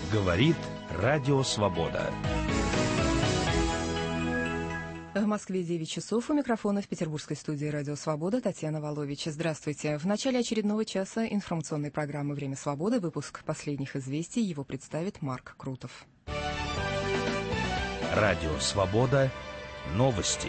Говорит Радио Свобода. В Москве 9 часов. У микрофона в петербургской студии «Радио Свобода» Татьяна Волович. Здравствуйте. В начале очередного часа информационной программы «Время свободы» выпуск последних известий. Его представит Марк Крутов. Радио Свобода. Новости.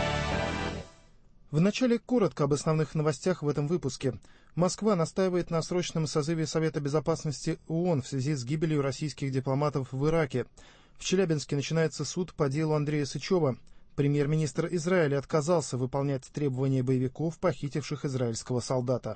Вначале коротко об основных новостях в этом выпуске. Москва настаивает на срочном созыве Совета Безопасности ООН в связи с гибелью российских дипломатов в Ираке. В Челябинске начинается суд по делу Андрея Сычева. Премьер-министр Израиля отказался выполнять требования боевиков, похитивших израильского солдата.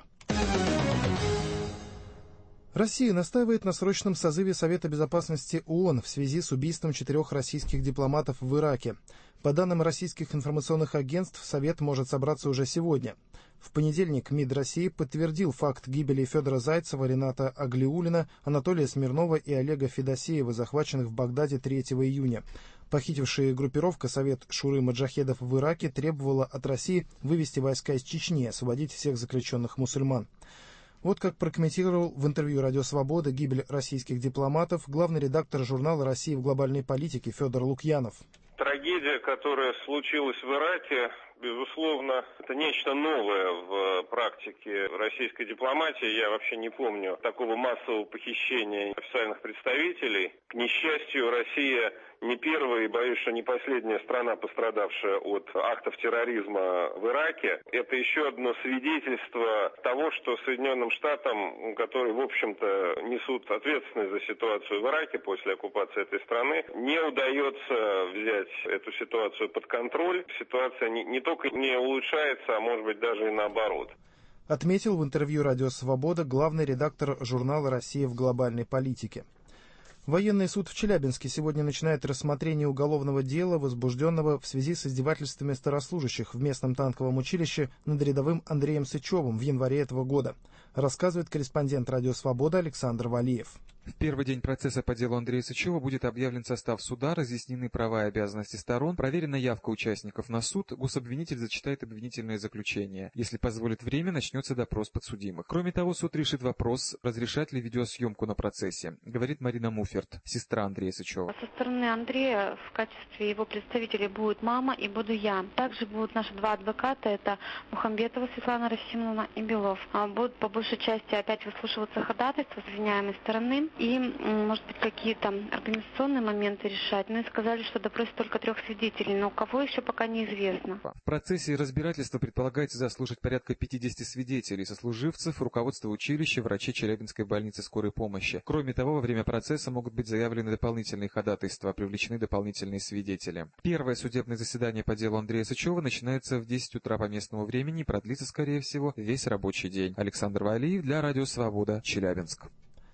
Россия настаивает на срочном созыве Совета Безопасности ООН в связи с убийством 4 российских дипломатов в Ираке. По данным российских информационных агентств, Совет может собраться уже сегодня. В понедельник МИД России подтвердил факт гибели Федора Зайцева, Рената Аглиуллина, Анатолия Смирнова и Олега Федосеева, захваченных в Багдаде 3 июня. Похитившая группировка Совет Шуры Маджахедов в Ираке требовала от России вывести войска из Чечни и освободить всех заключенных мусульман. Вот как прокомментировал в интервью «Радио Свобода» гибель российских дипломатов главный редактор журнала «Россия в глобальной политике» Федор Лукьянов. Трагедия, которая случилась в Ираке, безусловно, это нечто новое в практике российской дипломатии. Я вообще не помню такого массового похищения официальных представителей. К несчастью, Россия не первая и, боюсь, что не последняя страна, пострадавшая от актов терроризма в Ираке. Это еще одно свидетельство того, что Соединенным Штатам, которые, в общем-то, несут ответственность за ситуацию в Ираке после оккупации этой страны, не удается взять эту ситуацию под контроль. Ситуация не только не улучшается, а может быть даже и наоборот. Отметил в интервью «Радио Свобода» главный редактор журнала «Россия в глобальной политике». Военный суд в Челябинске сегодня начинает рассмотрение уголовного дела, возбужденного в связи с издевательствами старослужащих в местном танковом училище над рядовым Андреем Сычевым в январе этого года, рассказывает корреспондент «Радио Свобода» Александр Валиев. В первый день процесса по делу Андрея Сычева будет объявлен состав суда, разъяснены права и обязанности сторон, проверена явка участников на суд, гособвинитель зачитает обвинительное заключение. Если позволит время, начнется допрос подсудимых. Кроме того, суд решит вопрос, разрешать ли видеосъемку на процессе, говорит Марина Муферт, сестра Андрея Сычева. Со стороны Андрея в качестве его представителей будет мама и буду я. Также будут наши 2 адвоката, это Мухамбетова Светлана Расимовна и Белов. Будут по большей части опять выслушиваться ходатайства с обвиняемой стороны. И, может быть, какие-то организационные моменты решать. Ну и сказали, что допросят только 3 свидетелей, но кого еще пока неизвестно. В процессе разбирательства предполагается заслушать порядка 50 свидетелей, сослуживцев, руководства училища, врачей Челябинской больницы скорой помощи. Кроме того, во время процесса могут быть заявлены дополнительные ходатайства, привлечены дополнительные свидетели. Первое судебное заседание по делу Андрея Сычева начинается в 10 утра по местному времени и продлится, скорее всего, весь рабочий день. Александр Валиев для Радио Свобода, Челябинск.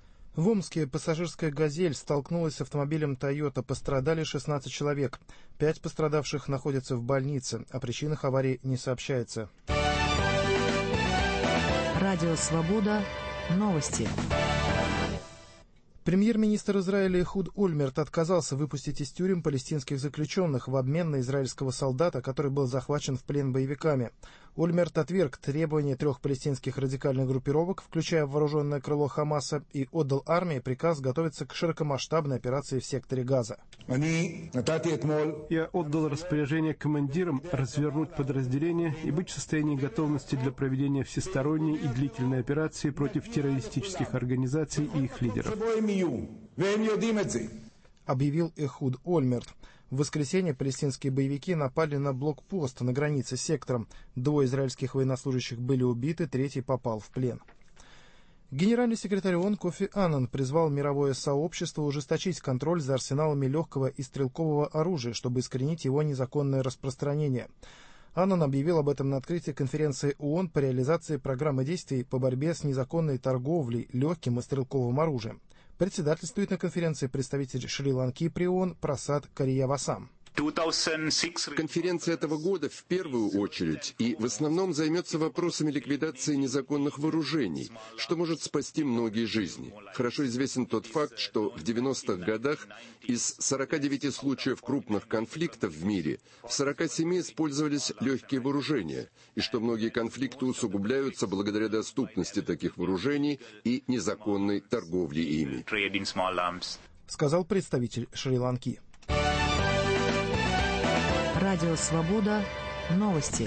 В Омске пассажирская «Газель» столкнулась с автомобилем «Тойота». Пострадали 16 человек. 5 пострадавших находятся в больнице. О причинах аварии не сообщается. Радио Свобода. Новости. Премьер-министр Израиля Эхуд Ольмерт отказался выпустить из тюрем палестинских заключенных в обмен на израильского солдата, который был захвачен в плен боевиками. Ольмерт отверг требования 3 палестинских радикальных группировок, включая вооруженное крыло Хамаса, и отдал армии приказ готовиться к широкомасштабной операции в секторе Газа. Я отдал распоряжение командирам развернуть подразделения и быть в состоянии готовности для проведения всесторонней и длительной операции против террористических организаций и их лидеров. Объявил Эхуд Ольмерт. В воскресенье палестинские боевики напали на блокпост на границе с сектором. 2 израильских военнослужащих были убиты, 3 попал в плен. Генеральный секретарь ООН Кофи Аннан призвал мировое сообщество ужесточить контроль за арсеналами легкого и стрелкового оружия, чтобы искоренить его незаконное распространение. Аннан объявил об этом на открытии конференции ООН по реализации программы действий по борьбе с незаконной торговлей легким и стрелковым оружием. Председательствует на конференции представитель Шри-Ланки при ООН Прасад Кариявасам. Конференция этого года в первую очередь и в основном займется вопросами ликвидации незаконных вооружений, что может спасти многие жизни. Хорошо известен тот факт, что в 90-х годах из 49 случаев крупных конфликтов в мире в 47 использовались легкие вооружения, и что многие конфликты усугубляются благодаря доступности таких вооружений и незаконной торговле ими. сказал представитель Шри-Ланки. Радио «Свобода». Новости.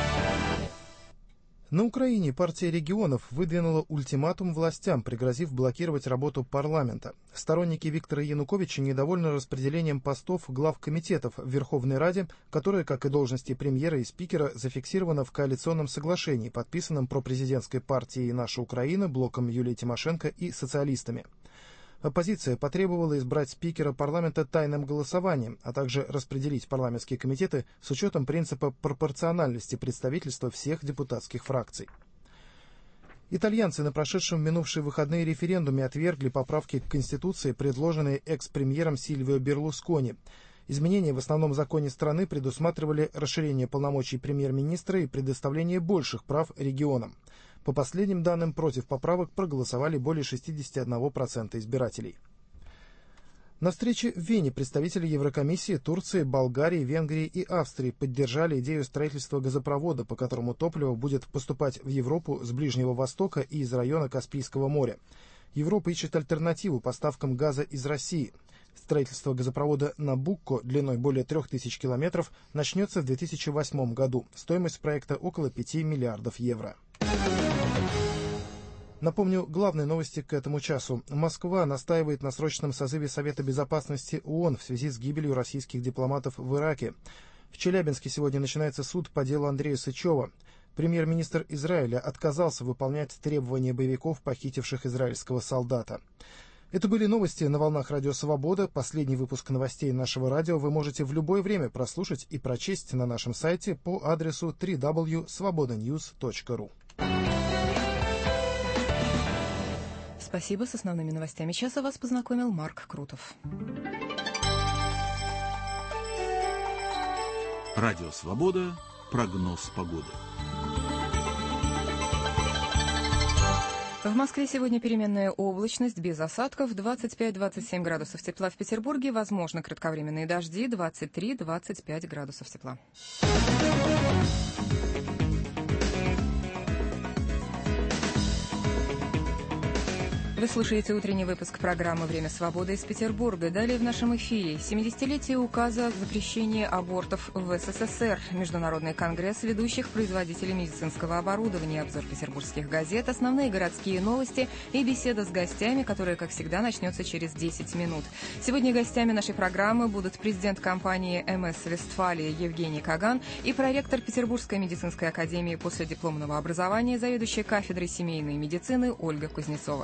На Украине партия регионов выдвинула ультиматум властям, пригрозив блокировать работу парламента. Сторонники Виктора Януковича недовольны распределением постов глав комитетов в Верховной Раде, которые, как и должности премьера и спикера, зафиксировано в коалиционном соглашении, подписанном пропрезидентской партией «Наша Украина», блоком Юлии Тимошенко и социалистами. Оппозиция потребовала избрать спикера парламента тайным голосованием, а также распределить парламентские комитеты с учетом принципа пропорциональности представительства всех депутатских фракций. Итальянцы на прошедшем минувшие выходные референдуме отвергли поправки к Конституции, предложенные экс-премьером Сильвио Берлускони. Изменения в основном законе страны предусматривали расширение полномочий премьер-министра и предоставление больших прав регионам. По последним данным, против поправок проголосовали более 61% избирателей. На встрече в Вене представители Еврокомиссии, Турции, Болгарии, Венгрии и Австрии поддержали идею строительства газопровода, по которому топливо будет поступать в Европу с Ближнего Востока и из района Каспийского моря. Европа ищет альтернативу поставкам газа из России. Строительство газопровода «Набукко» длиной более 3000 километров начнется в 2008 году. Стоимость проекта около 5 миллиардов евро. Напомню, главные новости к этому часу. Москва настаивает на срочном созыве Совета Безопасности ООН в связи с гибелью российских дипломатов в Ираке. В Челябинске сегодня начинается суд по делу Андрея Сычева. Премьер-министр Израиля отказался выполнять требования боевиков, похитивших израильского солдата. Это были новости на волнах Радио Свобода. Последний выпуск новостей нашего радио вы можете в любое время прослушать и прочесть на нашем сайте по адресу www.svobodanews.ru. Спасибо. С основными новостями часа вас познакомил Марк Крутов. Радио «Свобода». Прогноз погоды. В Москве сегодня переменная облачность, без осадков, 25-27 градусов тепла. В Петербурге возможны кратковременные дожди, 23-25 градусов тепла. Вы слушаете утренний выпуск программы «Время свободы» из Петербурга. Далее в нашем эфире 70-летие указа о запрещении абортов в СССР, Международный конгресс ведущих производителей медицинского оборудования, обзор петербургских газет, основные городские новости и беседа с гостями, которая, как всегда, начнется через 10 минут. Сегодня гостями нашей программы будут президент компании МС «Вестфалия» Евгений Каган и проректор Петербургской медицинской академии последипломного образования, заведующая кафедрой семейной медицины Ольга Кузнецова.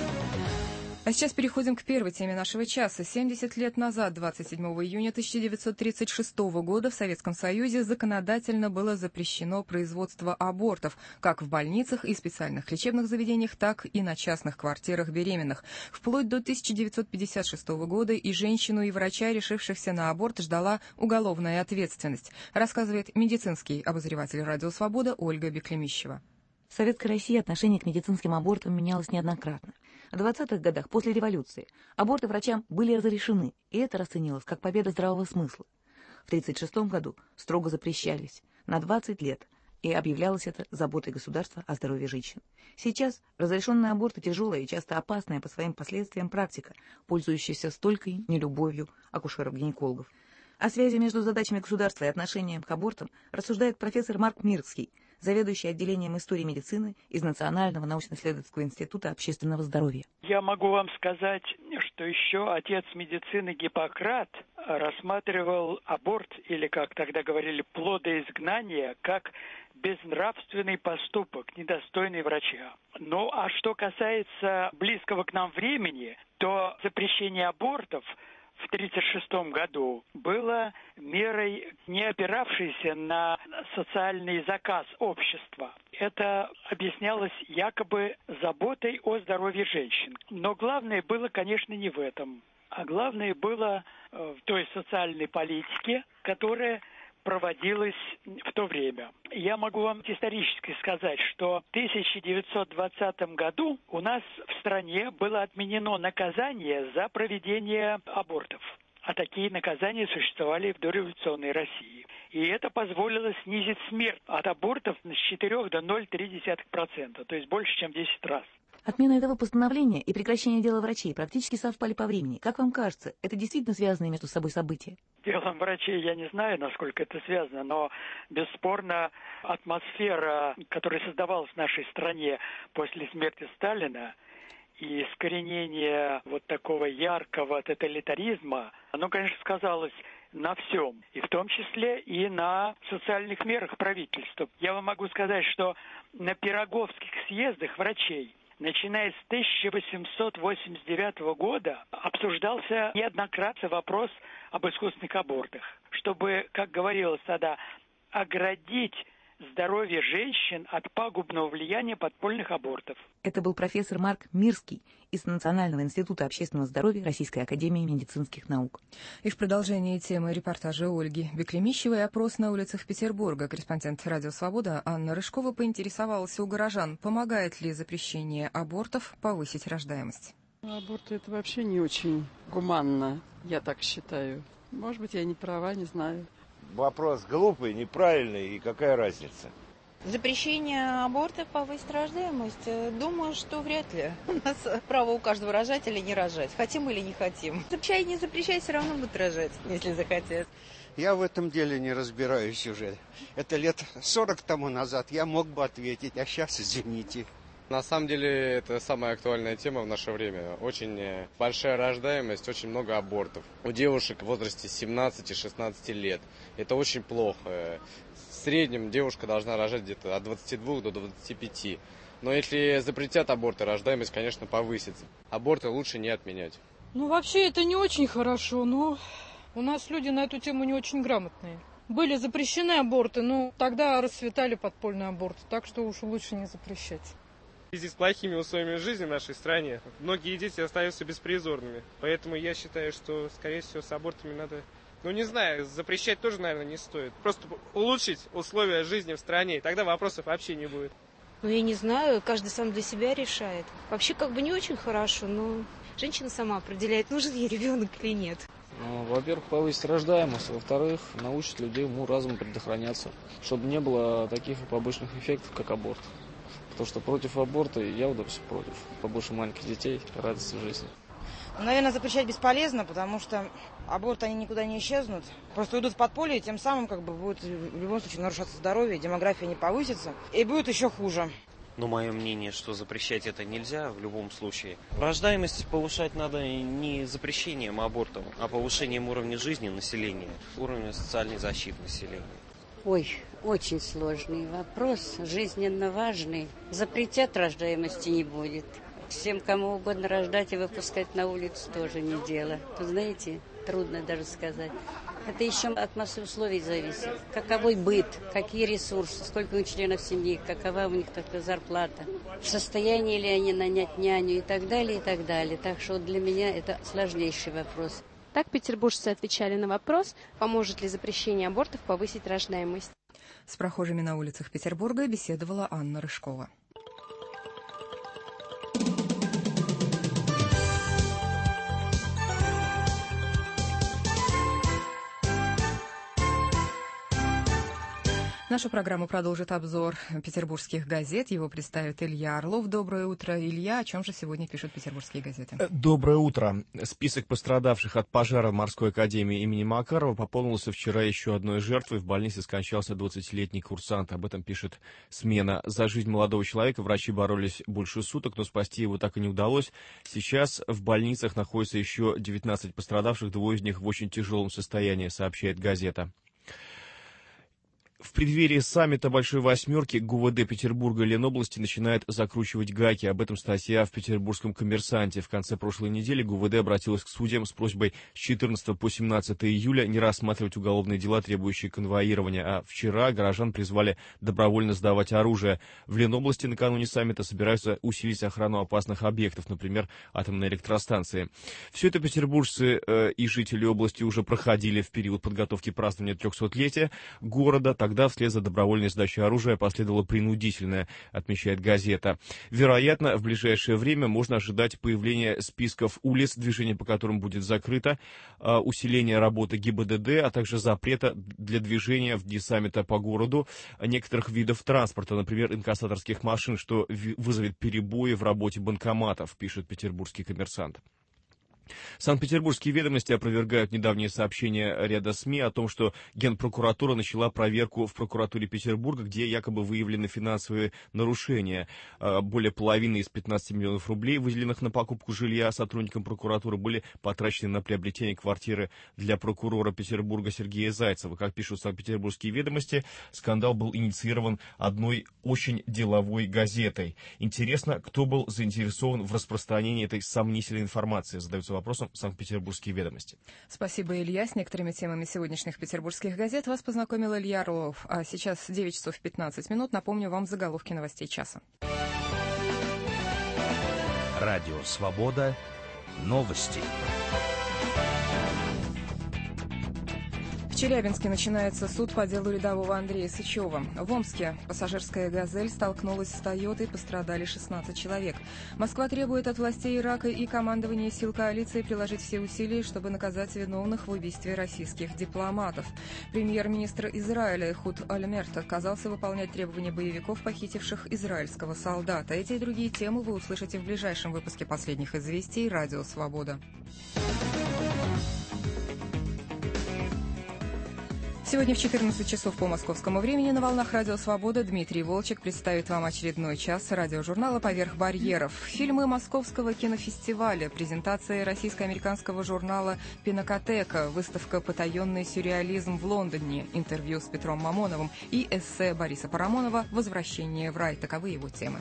А сейчас переходим к первой теме нашего часа. 70 лет назад, 27 июня 1936 года, в Советском Союзе законодательно было запрещено производство абортов как в больницах и специальных лечебных заведениях, так и на частных квартирах беременных. Вплоть до 1956 года и женщину, и врача, решившихся на аборт, ждала уголовная ответственность, рассказывает медицинский обозреватель «Радио Свобода» Ольга Беклемищева. В Советской России отношение к медицинским абортам менялось неоднократно. В 20-х годах, после революции, аборты врачам были разрешены, и это расценилось как победа здравого смысла. В 1936 году строго запрещались на 20 лет, и объявлялось это заботой государства о здоровье женщин. Сейчас разрешенные аборты тяжелая и часто опасная по своим последствиям практика, пользующаяся столькой нелюбовью акушеров-гинекологов. О связи между задачами государства и отношением к абортам рассуждает профессор Марк Мирский, заведующий отделением истории медицины из Национального научно-исследовательского института общественного здоровья. Я могу вам сказать, что еще отец медицины Гиппократ рассматривал аборт, или, как тогда говорили, плодоизгнание, как безнравственный поступок, недостойный врача. Ну, а что касается близкого к нам времени, то запрещение абортов в 1936 году было мерой, не опиравшейся на социальный заказ общества. Это объяснялось якобы заботой о здоровье женщин. Но главное было, конечно, не в этом. А главное было в той социальной политике, которая проводилась в то время. Я могу вам исторически сказать, что в 1920 году у нас в стране было отменено наказание за проведение абортов. А такие наказания существовали в дореволюционной России. И это позволило снизить смерть от абортов с 4 до 0,3%, то есть больше, чем в 10 раз. Отмена этого постановления и прекращение дела врачей практически совпали по времени. Как вам кажется, это действительно связанные между собой события? Делом врачей я не знаю, насколько это связано, но бесспорно атмосфера, которая создавалась в нашей стране после смерти Сталина, и искоренение вот такого яркого тоталитаризма, оно, конечно, сказалось на всем, и в том числе и на социальных мерах правительства. Я вам могу сказать, что на Пироговских съездах врачей, начиная с 1889 года, обсуждался неоднократно вопрос об искусственных абортах, чтобы, как говорилось тогда, оградить здоровье женщин от пагубного влияния подпольных абортов. Это был профессор Марк Мирский из Национального института общественного здоровья Российской академии медицинских наук. И в продолжении темы репортажа Ольги Беклемищевой опрос на улицах Петербурга. Корреспондент «Радио Свобода» Анна Рыжкова поинтересовалась у горожан, помогает ли запрещение абортов повысить рождаемость. Аборт — это вообще не очень гуманно, я так считаю. Может быть, я не права, не знаю. Вопрос глупый, неправильный, и какая разница? Запрещение абортов повысит рождаемость? Думаю, что вряд ли. У нас право у каждого рожать или не рожать. Хотим или не хотим. Запрещай, не запрещай, все равно будут рожать, если захотят. Я в этом деле не разбираюсь уже. Это лет 40 тому назад я мог бы ответить, а сейчас извините. На самом деле это самая актуальная тема в наше время. Очень большая рождаемость, очень много абортов. У девушек в возрасте 17-16 лет. Это очень плохо. В среднем девушка должна рожать где-то от 22 до 25. Но если запретят аборты, рождаемость, конечно, повысится. Аборты лучше не отменять. Вообще это не очень хорошо, но у нас люди на эту тему не очень грамотные. Были запрещены аборты, но тогда расцветали подпольные аборты, так что уж лучше не запрещать. В связи с плохими условиями жизни в нашей стране многие дети остаются беспризорными. Поэтому я считаю, что, скорее всего, с абортами надо... не знаю, запрещать тоже, наверное, не стоит. Просто улучшить условия жизни в стране, и тогда вопросов вообще не будет. Я не знаю, каждый сам для себя решает. Вообще не очень хорошо, но женщина сама определяет, нужен ей ребенок или нет. Во-первых, повысить рождаемость, во-вторых, научить людей уму-разуму предохраняться, чтобы не было таких побочных эффектов, как аборт. Потому что против аборта я все против. Побольше маленьких детей, радости жизни. Наверное, запрещать бесполезно, потому что аборты, они никуда не исчезнут. Просто уйдут в подполье, и тем самым будет в любом случае нарушаться здоровье, демография не повысится, и будет еще хуже. Мое мнение, что запрещать это нельзя в любом случае. Рождаемость повышать надо не запрещением абортов, а повышением уровня жизни населения, уровня социальной защиты населения. Очень сложный вопрос, жизненно важный. Запретят, рождаемости не будет. Всем, кому угодно рождать и выпускать на улицу, тоже не дело. Знаете, трудно даже сказать. Это еще от массы условий зависит. Каковой быт, какие ресурсы, сколько у членов семьи, какова у них зарплата. В состоянии ли они нанять няню и так далее, и так далее. Так что для меня это сложнейший вопрос. Так петербуржцы отвечали на вопрос, поможет ли запрещение абортов повысить рождаемость. С прохожими на улицах Петербурга беседовала Анна Рыжкова. Нашу программу продолжит обзор петербургских газет. Его представит Илья Орлов. Доброе утро, Илья. О чем же сегодня пишут петербургские газеты? Доброе утро. Список пострадавших от пожара в Морской академии имени Макарова пополнился вчера еще одной жертвой. В больнице скончался 20-летний курсант. Об этом пишет «Смена». За жизнь молодого человека врачи боролись больше суток, но спасти его так и не удалось. Сейчас в больницах находится еще 19 пострадавших, двое из них в очень тяжелом состоянии, сообщает газета. В преддверии саммита Большой Восьмерки ГУВД Петербурга и Ленобласти начинает закручивать гайки. Об этом статья в Петербургском коммерсанте. В конце прошлой недели ГУВД обратилась к судьям с просьбой с 14 по 17 июля не рассматривать уголовные дела, требующие конвоирования. А вчера горожан призвали добровольно сдавать оружие. В Ленобласти накануне саммита собираются усилить охрану опасных объектов, например, атомной электростанции. Все это петербуржцы и жители области уже проходили в период подготовки празднования 300-летия города. тогда вслед за добровольной сдачей оружия последовало принудительное, отмечает газета. Вероятно, в ближайшее время можно ожидать появления списков улиц, движение по которым будет закрыто, усиления работы ГИБДД, а также запрета для движения в дни саммита по городу некоторых видов транспорта, например, инкассаторских машин, что вызовет перебои в работе банкоматов, пишет петербургский «Коммерсант». Санкт-Петербургские ведомости опровергают недавние сообщения ряда СМИ о том, что Генпрокуратура начала проверку в прокуратуре Петербурга, где якобы выявлены финансовые нарушения. Более половины из 15 миллионов рублей, выделенных на покупку жилья сотрудникам прокуратуры, были потрачены на приобретение квартиры для прокурора Петербурга Сергея Зайцева. Как пишут Санкт-Петербургские ведомости, скандал был инициирован одной очень деловой газетой. Интересно, кто был заинтересован в распространении этой сомнительной информации, задаются вопросом Санкт-Петербургские ведомости. Спасибо, Илья. С некоторыми темами сегодняшних петербургских газет вас познакомил Илья Орлов. А сейчас 9 часов 15 минут. Напомню вам заголовки новостей часа. Радио «Свобода». Новости. В Челябинске начинается суд по делу рядового Андрея Сычева. В Омске пассажирская «Газель» столкнулась с «Тойотой», пострадали 16 человек. Москва требует от властей Ирака и командования сил коалиции приложить все усилия, чтобы наказать виновных в убийстве российских дипломатов. Премьер-министр Израиля Эхуд Ольмерт отказался выполнять требования боевиков, похитивших израильского солдата. Эти и другие темы вы услышите в ближайшем выпуске «Последних известий» «Радио Свобода». Сегодня в 14 часов по московскому времени на волнах «Радио Свобода» Дмитрий Волчек представит вам очередной час радиожурнала «Поверх барьеров». Фильмы Московского кинофестиваля, презентация российско-американского журнала «Пинакотека», выставка «Потаенный сюрреализм» в Лондоне, интервью с Петром Мамоновым и эссе Бориса Парамонова «Возвращение в рай». Таковы его темы.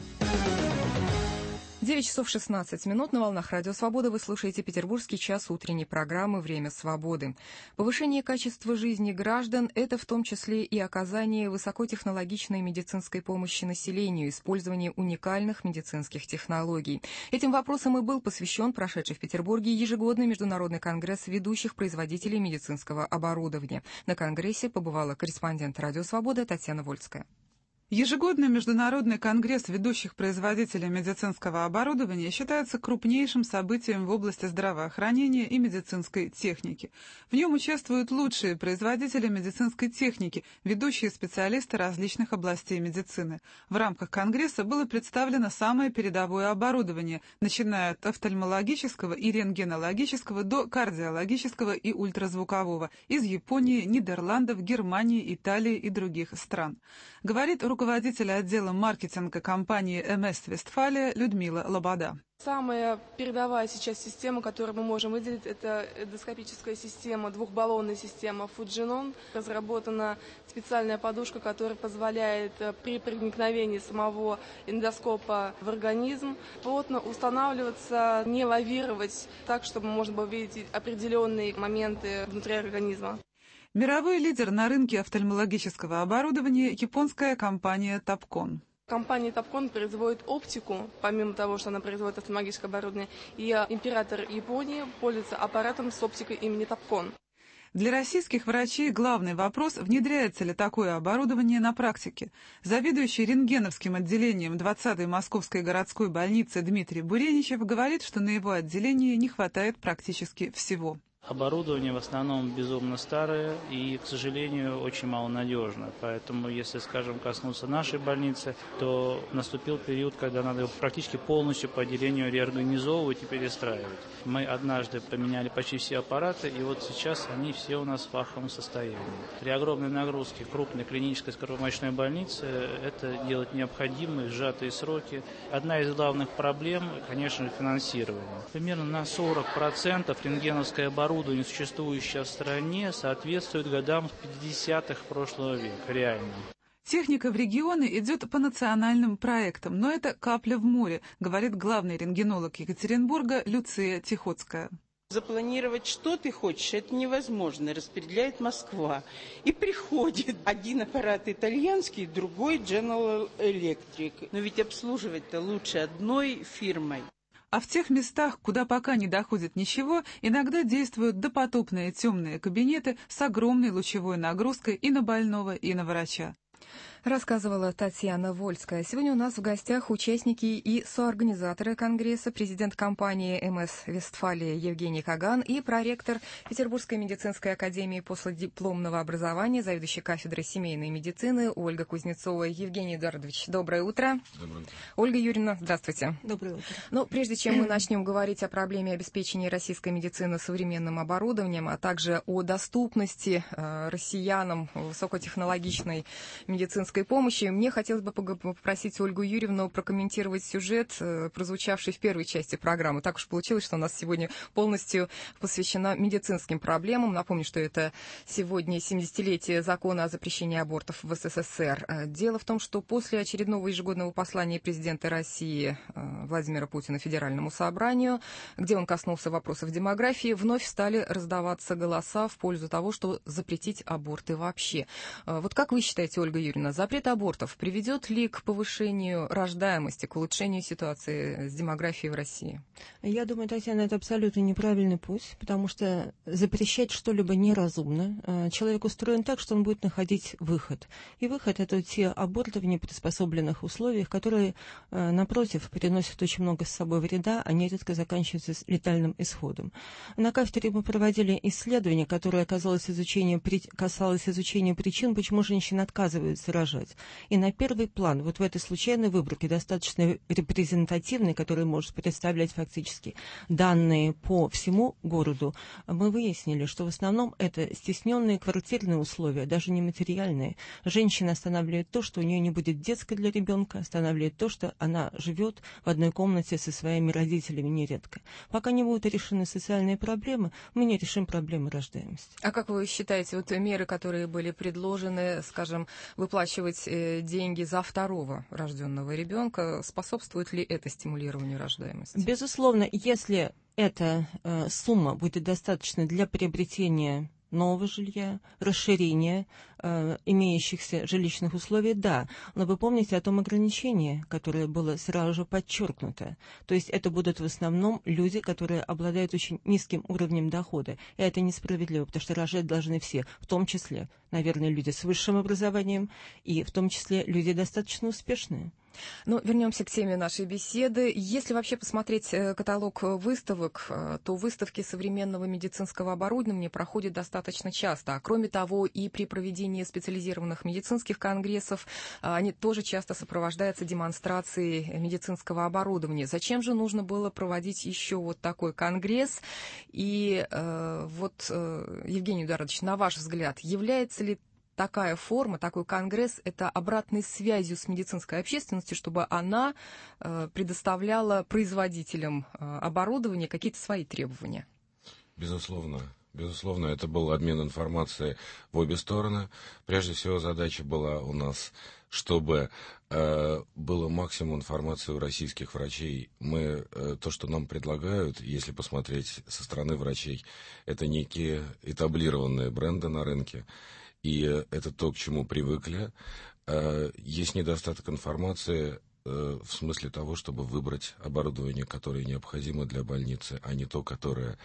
9 часов 16 минут на волнах «Радио Свобода» вы слушаете петербургский час утренней программы «Время свободы». Повышение качества жизни граждан – это в том числе и оказание высокотехнологичной медицинской помощи населению, использование уникальных медицинских технологий. Этим вопросом и был посвящен прошедший в Петербурге ежегодный международный конгресс ведущих производителей медицинского оборудования. На конгрессе побывала корреспондент «Радио Свобода» Татьяна Вольская. Ежегодный международный конгресс ведущих производителей медицинского оборудования считается крупнейшим событием в области здравоохранения и медицинской техники. В нем участвуют лучшие производители медицинской техники, ведущие специалисты различных областей медицины. В рамках конгресса было представлено самое передовое оборудование, начиная от офтальмологического и рентгенологического до кардиологического и ультразвукового из Японии, Нидерландов, Германии, Италии и других стран. Говорит руководитель отдела маркетинга компании МС «Вестфалия» Людмила Лобода. Самая передовая сейчас система, которую мы можем выделить, это эндоскопическая система, двухбаллонная система Fujinon. Разработана специальная подушка, которая позволяет при проникновении самого эндоскопа в организм плотно устанавливаться, не лавировать так, чтобы можно было видеть определенные моменты внутри организма. Мировой лидер на рынке офтальмологического оборудования – японская компания Topcon. Компания Topcon производит оптику, помимо того, что она производит офтальмологическое оборудование, и император Японии пользуется аппаратом с оптикой имени Topcon. Для российских врачей главный вопрос – внедряется ли такое оборудование на практике. Заведующий рентгеновским отделением 20-й Московской городской больницы Дмитрий Буреничев говорит, что на его отделении не хватает практически всего. Оборудование в основном безумно старое и, к сожалению, очень малонадежно. Поэтому, если, скажем, коснуться нашей больницы, то наступил период, когда надо его практически полностью по отделению реорганизовывать и перестраивать. Мы однажды поменяли почти все аппараты, и вот сейчас они все у нас в фаховом состоянии. При огромной нагрузке крупной клинической скоропомощной больницы это делать необходимо, сжатые сроки. Одна из главных проблем, конечно же, финансирование. Примерно на 40% рентгеновское оборудование, существующее в стране, соответствует годам 50-х прошлого века, реально. Техника в регионы идет по национальным проектам, но это капля в море, говорит главный рентгенолог Екатеринбурга Люция Тихоцкая. Запланировать, что ты хочешь, это невозможно, распределяет Москва. И приходит один аппарат итальянский, другой General Electric. Но ведь обслуживать-то лучше одной фирмой. А в тех местах, куда пока не доходит ничего, иногда действуют допотопные темные кабинеты с огромной лучевой нагрузкой и на больного, и на врача. Рассказывала Татьяна Вольская. Сегодня у нас в гостях участники и соорганизаторы Конгресса, президент компании МС «Вестфалия» Евгений Каган и проректор Петербургской медицинской академии постдипломного образования, заведующий кафедрой семейной медицины Ольга Кузнецова. Евгений Эдуардович, доброе утро. Доброе утро. Ольга Юрьевна, здравствуйте. Доброе утро. Ну, прежде чем мы начнем говорить о проблеме обеспечения российской медицины современным оборудованием, а также о доступности россиянам высокотехнологичной медицинской помощи, мне хотелось бы попросить Ольгу Юрьевну прокомментировать сюжет, прозвучавший в первой части программы. Так уж получилось, что у нас сегодня полностью посвящена медицинским проблемам. Напомню, что это сегодня 70-летие закона о запрещении абортов в СССР. Дело в том, что после очередного ежегодного послания президента России Владимира Путина Федеральному собранию, где он коснулся вопросов демографии, вновь стали раздаваться голоса в пользу того, что запретить аборты вообще. Вот как вы считаете, Ольга Юрьевна, запрет абортов приведет ли к повышению рождаемости, к улучшению ситуации с демографией в России? Я думаю, Татьяна, это абсолютно неправильный путь, потому что запрещать что-либо неразумно. Человек устроен так, что он будет находить выход. И выход — это те аборты в неприспособленных условиях, которые, напротив, приносят очень много с собой вреда, а нередко заканчиваются летальным исходом. На кафедре мы проводили исследование, которое касалось изучения причин, почему женщины отказываются рожать. И на первый план, вот в этой случайной выборке, достаточно репрезентативной, которая может представлять фактически данные по всему городу, мы выяснили, что в основном это стесненные квартирные условия, даже не материальные. Женщина останавливает то, что у нее не будет детской для ребенка, останавливает то, что она живет в одной комнате со своими родителями нередко. Пока не будут решены социальные проблемы, мы не решим проблемы рождаемости. А как вы считаете, вот меры, которые были предложены, скажем, выплачивать деньги за второго рожденного ребенка, способствует ли это стимулированию рождаемости? Безусловно, если эта сумма будет достаточна для приобретения нового жилья, расширения имеющихся жилищных условий, да. Но вы помните о том ограничении, которое было сразу же подчеркнуто. То есть это будут в основном люди, которые обладают очень низким уровнем дохода. И это несправедливо, потому что рожать должны все, в том числе, наверное, люди с высшим образованием и в том числе люди достаточно успешные. Ну, вернемся к теме нашей беседы. Если вообще посмотреть каталог выставок, то выставки современного медицинского оборудования проходят достаточно часто. А кроме того, и при проведении специализированных медицинских конгрессов они тоже часто сопровождаются демонстрацией медицинского оборудования. Зачем же нужно было проводить еще вот такой конгресс? И Евгений Эдуардович, на ваш взгляд, является ли такая форма, такой конгресс — это обратной связью с медицинской общественностью, чтобы она предоставляла производителям оборудования какие-то свои требования? Безусловно. Безусловно, это был обмен информацией в обе стороны. Прежде всего, задача была у нас, чтобы было максимум информации у российских врачей. То, что нам предлагают, если посмотреть со стороны врачей, это некие этаблированные бренды на рынке. И это то, к чему привыкли. Есть недостаток информации в смысле того, чтобы выбрать оборудование, которое необходимо для больницы, а не то, которое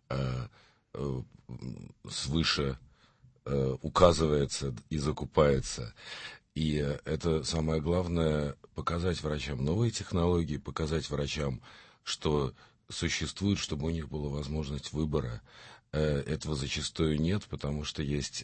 свыше указывается и закупается. И это самое главное — показать врачам новые технологии, показать врачам, что существует, чтобы у них была возможность выбора. Этого зачастую нет, потому что есть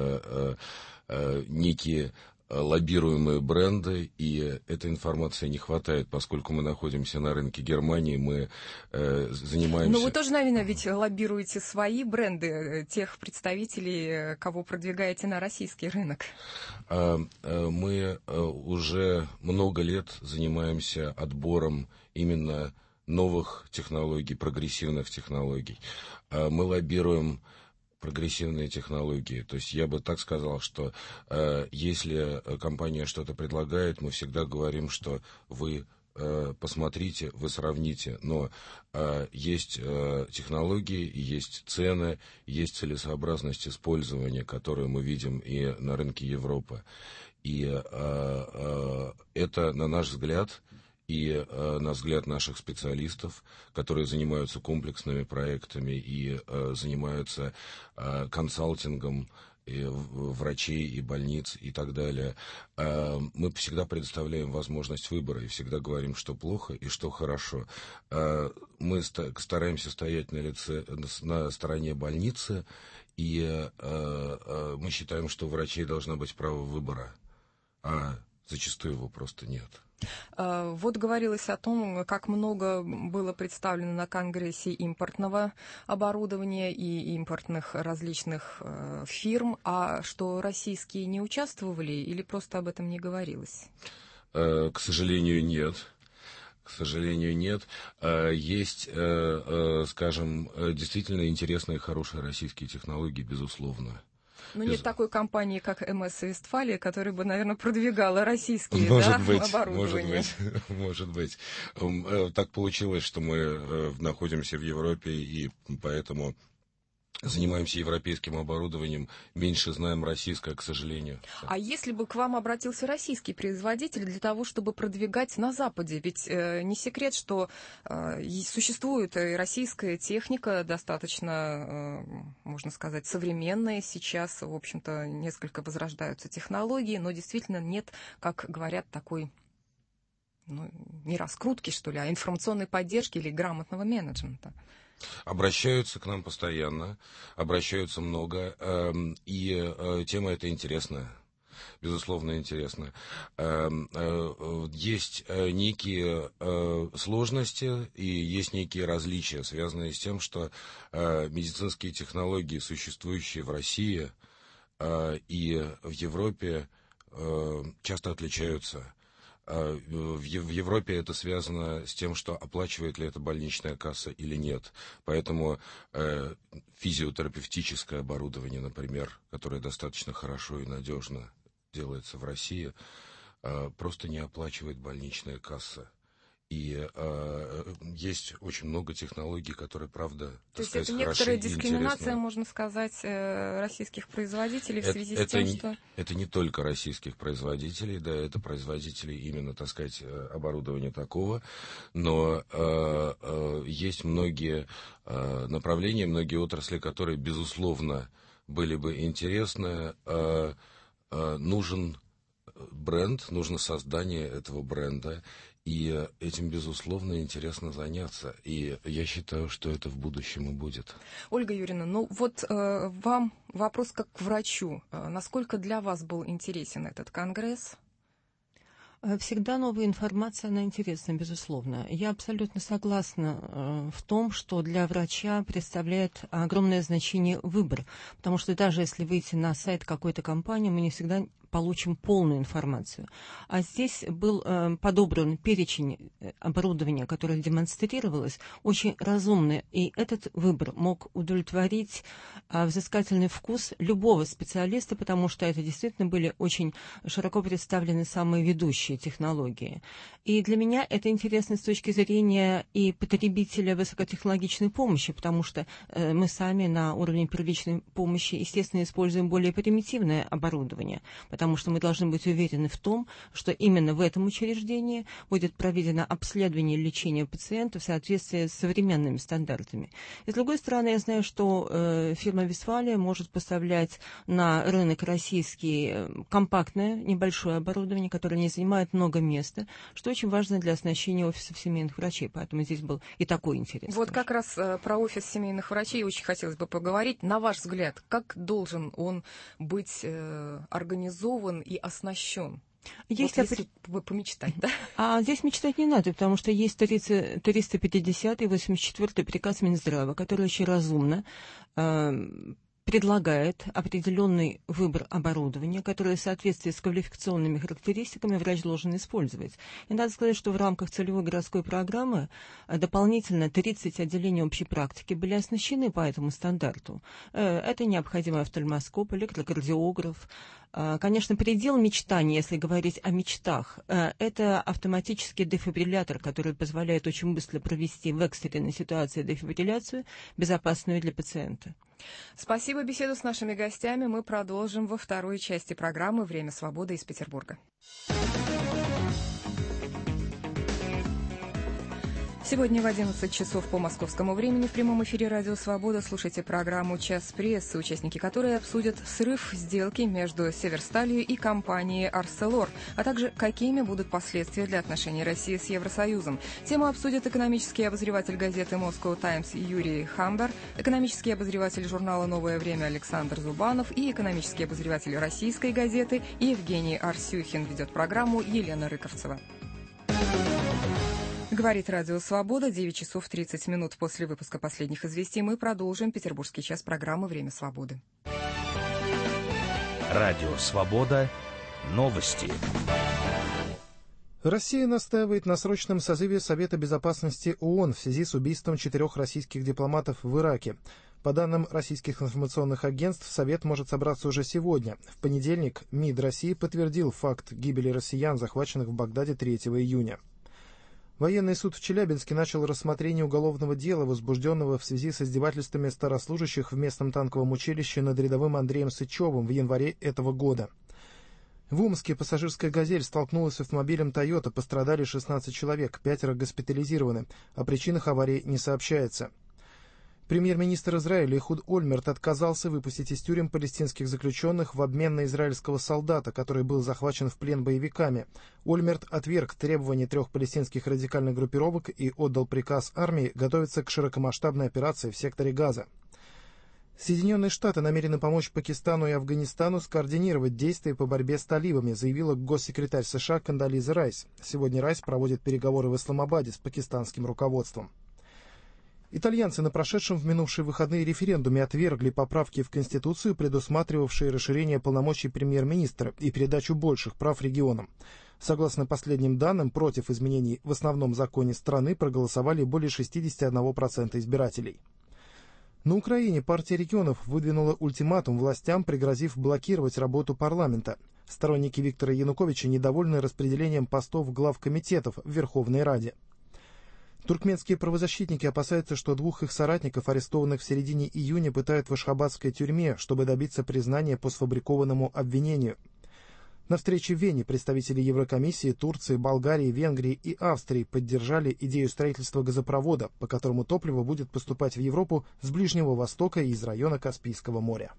некие лоббируемые бренды, и этой информации не хватает, поскольку мы находимся на рынке Германии, мы занимаемся... Но вы тоже, наверное, ведь лоббируете свои бренды, тех представителей, кого продвигаете на российский рынок. Мы уже много лет занимаемся отбором именно новых технологий, прогрессивных технологий. Мы лоббируем прогрессивные технологии. То есть я бы так сказал, что если компания что-то предлагает, мы всегда говорим, что вы посмотрите, вы сравните. Но есть технологии, есть цены, есть целесообразность использования, которую мы видим и на рынке Европы. И это, на наш взгляд, И, на взгляд наших специалистов, которые занимаются комплексными проектами и занимаются консалтингом и врачей и больниц и так далее, мы всегда предоставляем возможность выбора и всегда говорим, что плохо и что хорошо. Мы стараемся стоять на стороне больницы, и мы считаем, что у врачей должно быть право выбора, а зачастую его просто нет. Вот говорилось о том, как много было представлено на Конгрессе импортного оборудования и импортных различных фирм, а что российские не участвовали или просто об этом не говорилось? К сожалению, нет. К сожалению, нет. Есть, скажем, действительно интересные, хорошие российские технологии, безусловно. Но нет такой компании, как МС Вестфалия, которая бы, наверное, продвигала российские оборудования. Может быть. Так получилось, что мы находимся в Европе, и поэтому занимаемся европейским оборудованием, меньше знаем российское, к сожалению. А если бы к вам обратился российский производитель для того, чтобы продвигать на Западе? Ведь не секрет, что существует и российская техника, достаточно, можно сказать, современная. Сейчас, в общем-то, несколько возрождаются технологии, но действительно нет, как говорят, такой, не раскрутки, что ли, а информационной поддержки или грамотного менеджмента. Обращаются к нам постоянно, обращаются много, и тема эта интересная, безусловно, интересная. Есть некие сложности и есть некие различия, связанные с тем, что медицинские технологии, существующие в России и в Европе, часто отличаются. В Европе это связано с тем, что оплачивает ли это больничная касса или нет. Поэтому физиотерапевтическое оборудование, например, которое достаточно хорошо и надежно делается в России, просто не оплачивает больничная касса. И есть очень много технологий, которые, правда, так сказать, хороши и интересны. То есть это некоторая дискриминация, можно сказать, российских производителей в связи с тем, что... Это не только российских производителей, да, это производители именно, так сказать, оборудования такого, но есть многие направления, многие отрасли, которые, безусловно, были бы интересны. Нужен бренд, нужно создание этого бренда, и этим, безусловно, интересно заняться. И я считаю, что это в будущем и будет. Ольга Юрьевна, вам вопрос как к врачу. Насколько для вас был интересен этот конгресс? Всегда новая информация, она интересна, безусловно. Я абсолютно согласна в том, что для врача представляет огромное значение выбор, потому что даже если выйти на сайт какой-то компании, мы не всегда получим полную информацию. А здесь был подобран перечень оборудования, которое демонстрировалось, очень разумный, и этот выбор мог удовлетворить взыскательный вкус любого специалиста, потому что это действительно были очень широко представлены самые ведущие технологии. И для меня это интересно с точки зрения и потребителя высокотехнологичной помощи, потому что мы сами на уровне первичной помощи, естественно, используем более примитивное оборудование, потому что мы должны быть уверены в том, что именно в этом учреждении будет проведено обследование и лечение пациентов в соответствии с современными стандартами. И с другой стороны, я знаю, что фирма Вестфалия может поставлять на рынок российский компактное небольшое оборудование, которое не занимает много места, что очень важно для оснащения офисов семейных врачей. Поэтому здесь был и такой интерес. Вот как раз про офис семейных врачей очень хотелось бы поговорить. На ваш взгляд, как должен он быть организован и оснащен? Есть вот если помечтать, да? А здесь мечтать не надо, потому что есть 350 и 84 приказ Минздрава, который очень разумно предлагает определенный выбор оборудования, которое в соответствии с квалификационными характеристиками врач должен использовать. И надо сказать, что в рамках целевой городской программы дополнительно 30 отделений общей практики были оснащены по этому стандарту. Это необходимый офтальмоскоп, электрокардиограф. Конечно, предел мечтаний, если говорить о мечтах, это автоматический дефибриллятор, который позволяет очень быстро провести в экстренной ситуации дефибрилляцию, безопасную для пациента. Спасибо. Беседу с нашими гостями мы продолжим во второй части программы «Время свободы» из Петербурга. Сегодня в 11 часов по московскому времени в прямом эфире «Радио Свобода» слушайте программу «Час прессы», участники которой обсудят срыв сделки между Северсталью и компанией «Арселор», а также какими будут последствия для отношений России с Евросоюзом. Тему обсудят экономический обозреватель газеты «Moscow Times» Юрий Хамбер, экономический обозреватель журнала «Новое время» Александр Зубанов и экономический обозреватель российской газеты Евгений Арсюхин. Ведет программу Елена Рыковцева. Говорит «Радио Свобода», 9 часов 30 минут после выпуска последних известий. Мы продолжим петербургский час программы «Время свободы». Радио Свобода. Новости. Россия настаивает на срочном созыве Совета безопасности ООН в связи с убийством 4 российских дипломатов в Ираке. По данным российских информационных агентств, Совет может собраться уже сегодня. В понедельник МИД России подтвердил факт гибели россиян, захваченных в Багдаде 3 июня. Военный суд в Челябинске начал рассмотрение уголовного дела, возбужденного в связи с издевательствами старослужащих в местном танковом училище над рядовым Андреем Сычевым в январе этого года. В Омске пассажирская «Газель» столкнулась с автомобилем «Тойота», пострадали 16 человек, 5 госпитализированы. О причинах аварии не сообщается. Премьер-министр Израиля Эхуд Ольмерт отказался выпустить из тюрем палестинских заключенных в обмен на израильского солдата, который был захвачен в плен боевиками. Ольмерт отверг требования 3 палестинских радикальных группировок и отдал приказ армии готовиться к широкомасштабной операции в секторе Газа. Соединенные Штаты намерены помочь Пакистану и Афганистану скоординировать действия по борьбе с талибами, заявила госсекретарь США Кондолиза Райс. Сегодня Райс проводит переговоры в Исламабаде с пакистанским руководством. Итальянцы на прошедшем в минувшие выходные референдуме отвергли поправки в Конституцию, предусматривавшие расширение полномочий премьер-министра и передачу больших прав регионам. Согласно последним данным, против изменений в основном законе страны проголосовали более 61% избирателей. На Украине партия регионов выдвинула ультиматум властям, пригрозив блокировать работу парламента. Сторонники Виктора Януковича недовольны распределением постов глав комитетов в Верховной Раде. Туркменские правозащитники опасаются, что 2 их соратников, арестованных в середине июня, пытают в ашхабадской тюрьме, чтобы добиться признания по сфабрикованному обвинению. На встрече в Вене представители Еврокомиссии, Турции, Болгарии, Венгрии и Австрии поддержали идею строительства газопровода, по которому топливо будет поступать в Европу с Ближнего Востока и из района Каспийского моря.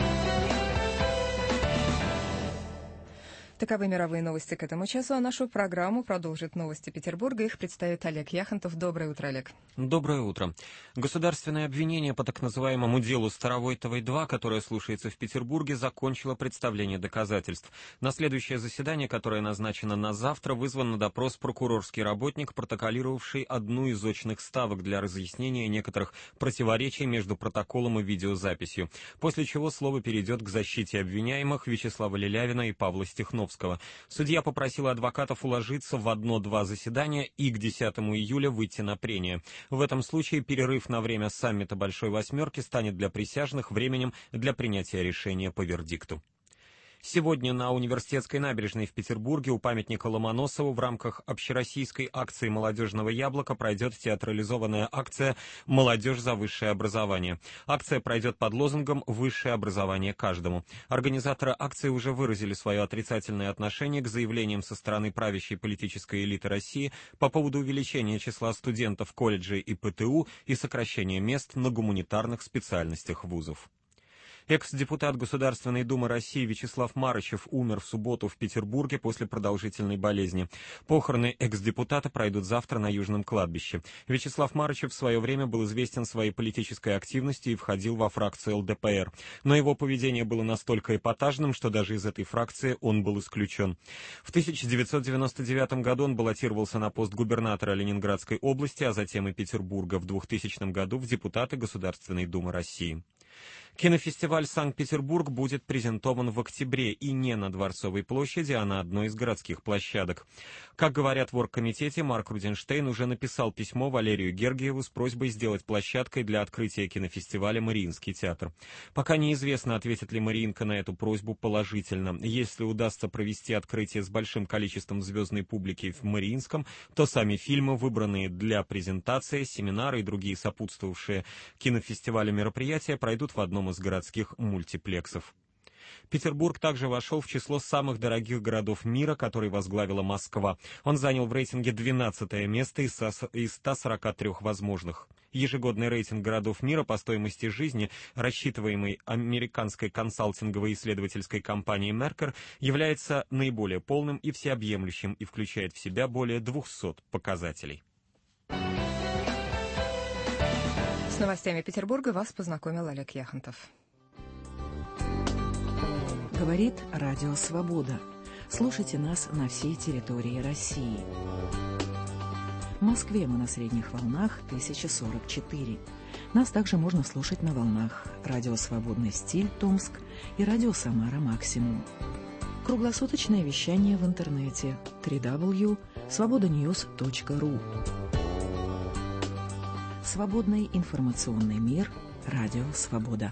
Таковы мировые новости к этому часу, а нашу программу продолжит новости Петербурга. Их представит Олег Яхонтов. Доброе утро, Олег. Доброе утро. Государственное обвинение по так называемому делу Старовойтовой-2, которое слушается в Петербурге, закончило представление доказательств. На следующее заседание, которое назначено на завтра, вызван на допрос прокурорский работник, протоколировавший одну из очных ставок для разъяснения некоторых противоречий между протоколом и видеозаписью, после чего слово перейдет к защите обвиняемых Вячеслава Лелявина и Павла Стехновского. Судья попросила адвокатов уложиться в 1-2 заседания и к 10 июля выйти на прения. В этом случае перерыв на время саммита Большой Восьмерки станет для присяжных временем для принятия решения по вердикту. Сегодня на Университетской набережной в Петербурге у памятника Ломоносову в рамках общероссийской акции «Молодежного яблока» пройдет театрализованная акция «Молодежь за высшее образование». Акция пройдет под лозунгом «Высшее образование каждому». Организаторы акции уже выразили свое отрицательное отношение к заявлениям со стороны правящей политической элиты России по поводу увеличения числа студентов колледжей и ПТУ и сокращения мест на гуманитарных специальностях вузов. Экс-депутат Государственной Думы России Вячеслав Марычев умер в субботу в Петербурге после продолжительной болезни. Похороны экс-депутата пройдут завтра на Южном кладбище. Вячеслав Марычев в свое время был известен своей политической активностью и входил во фракцию ЛДПР. Но его поведение было настолько эпатажным, что даже из этой фракции он был исключен. В 1999 году он баллотировался на пост губернатора Ленинградской области, а затем и Петербурга. В 2000 году в депутаты Государственной Думы России. Кинофестиваль «Санкт-Петербург» будет презентован в октябре и не на Дворцовой площади, а на одной из городских площадок. Как говорят в оргкомитете, Марк Руденштейн уже написал письмо Валерию Гергиеву с просьбой сделать площадкой для открытия кинофестиваля Мариинский театр. Пока неизвестно, ответит ли Мариинка на эту просьбу положительно. Если удастся провести открытие с большим количеством звездной публики в Мариинском, то сами фильмы, выбранные для презентации, семинары и другие сопутствовавшие кинофестивалю мероприятия, пройдут в одном из городских мультиплексов. Петербург также вошел в число самых дорогих городов мира, который возглавила Москва. Он занял в рейтинге 12-е место из 143 возможных. Ежегодный рейтинг городов мира по стоимости жизни, рассчитываемый американской консалтинговой исследовательской компанией Mercer, является наиболее полным и всеобъемлющим и включает в себя более 200 показателей. С новостями Петербурга вас познакомил Олег Яхонтов. Говорит Радио Свобода. Слушайте нас на всей территории России. В Москве мы на средних волнах 1044. Нас также можно слушать на волнах Радио Свободный стиль Томск и Радио Самара Максимум. Круглосуточное вещание в интернете www.svobodanews.ru. Свободный информационный мир. Радио Свобода.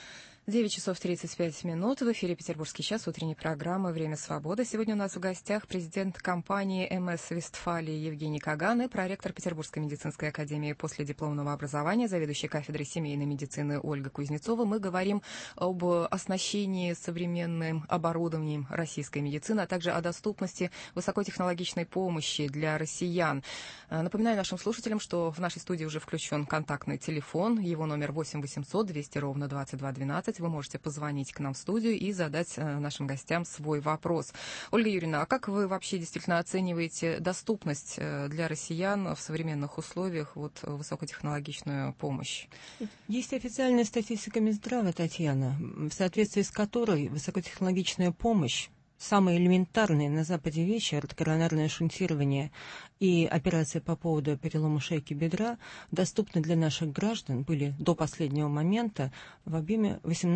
9 часов 35 минут. В эфире «Петербургский час», утренней программы «Время свободы». Сегодня у нас в гостях президент компании МС «Вестфалия» Евгений Каган и проректор Петербургской медицинской академии последипломного образования, заведующий кафедрой семейной медицины Ольга Кузнецова. Мы говорим об оснащении современным оборудованием российской медицины, а также о доступности высокотехнологичной помощи для россиян. Напоминаю нашим слушателям, что в нашей студии уже включен контактный телефон. Его номер 8 800 200 ровно 22 12. Вы можете позвонить к нам в студию и задать нашим гостям свой вопрос. Ольга Юрьевна, а как вы вообще действительно оцениваете доступность для россиян в современных условиях высокотехнологичную помощь? Есть официальная статистика Минздрава, Татьяна, в соответствии с которой высокотехнологичная помощь, самые элементарные на Западе вещи, артерокоронарное шунтирование и операция по поводу перелома шейки бедра, доступны для наших граждан были до последнего момента в объеме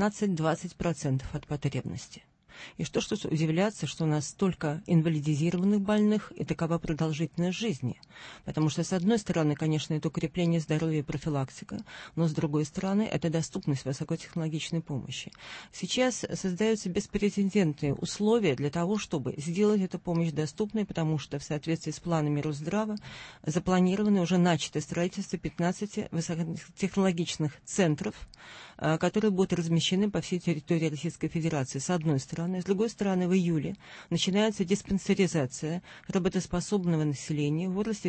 18-20% от потребности. И что ж тут удивляться, что у нас столько инвалидизированных больных и такова продолжительность жизни. Потому что, с одной стороны, конечно, это укрепление здоровья и профилактика, но, с другой стороны, это доступность высокотехнологичной помощи. Сейчас создаются беспрецедентные условия для того, чтобы сделать эту помощь доступной, потому что в соответствии с планами Росздрава запланировано уже начато строительство 15 высокотехнологичных центров, которые будут размещены по всей территории Российской Федерации, с одной стороны. С другой стороны, в июле начинается диспансеризация работоспособного населения в возрасте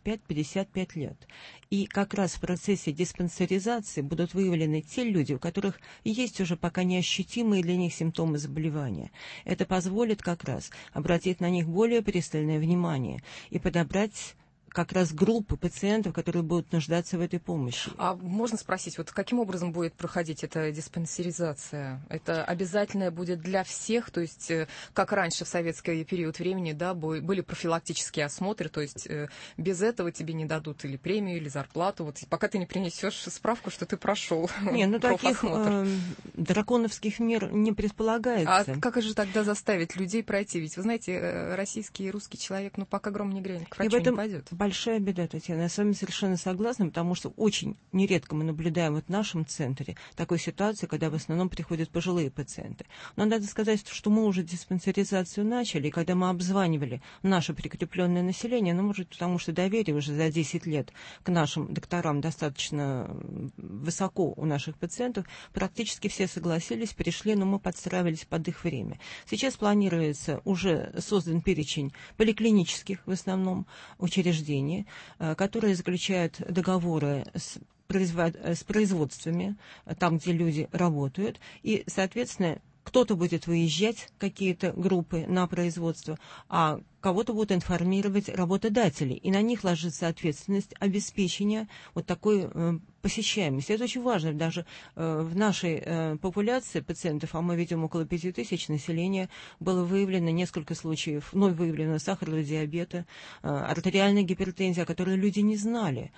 35-55 лет. И как раз в процессе диспансеризации будут выявлены те люди, у которых есть уже пока неощутимые для них симптомы заболевания. Это позволит как раз обратить на них более пристальное внимание и подобрать как раз группы пациентов, которые будут нуждаться в этой помощи. А можно спросить, каким образом будет проходить эта диспансеризация? Это обязательно будет для всех, то есть как раньше в советский период времени, да, были профилактические осмотры, то есть без этого тебе не дадут или премию, или зарплату, пока ты не принесешь справку, что ты прошел профосмотр. Таких драконовских мер не предполагается. А как же тогда заставить людей пройти? Ведь вы знаете, российский и русский человек, пока гром не грянет, к врачу не пойдет. Большая беда, Татьяна. Я с вами совершенно согласна, потому что очень нередко мы наблюдаем в нашем центре такую ситуацию, когда в основном приходят пожилые пациенты. Но надо сказать, что мы уже диспансеризацию начали, и когда мы обзванивали наше прикрепленное население, может, потому что доверие уже за 10 лет к нашим докторам достаточно высоко у наших пациентов, практически все согласились, пришли, но мы подстраивались под их время. Сейчас планируется, уже создан перечень поликлинических, в основном, учреждений, которые заключают договоры с производствами, там, где люди работают, и, соответственно, кто-то будет выезжать, какие-то группы на производство, а кого-то будут информировать работодатели, и на них ложится ответственность обеспечения такой посещаемости. Это очень важно. Даже в нашей популяции пациентов, а мы видим около 5000 населения, было выявлено несколько случаев вновь выявленного сахарного диабета, артериальной гипертензии, о которой люди не знали.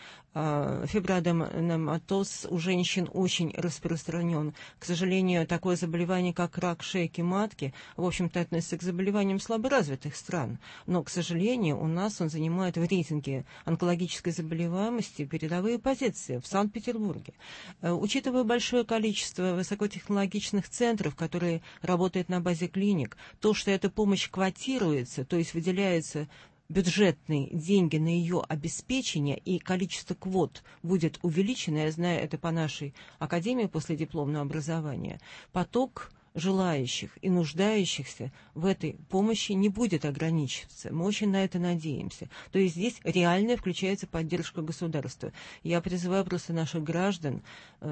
Фиброаденоматоз у женщин очень распространен. К сожалению, такое заболевание, как рак шейки матки, в общем-то, относится к заболеваниям слаборазвитых стран. Но, к сожалению, у нас он занимает в рейтинге онкологической заболеваемости передовые позиции в Санкт-Петербурге. Учитывая большое количество высокотехнологичных центров, которые работают на базе клиник, то, что эта помощь квотируется, то есть выделяется бюджетные деньги на ее обеспечение и количество квот будет увеличено, я знаю это по нашей академии последипломного образования, поток желающих и нуждающихся в этой помощи не будет ограничиваться. Мы очень на это надеемся. То есть здесь реальная включается поддержка государства. Я призываю просто наших граждан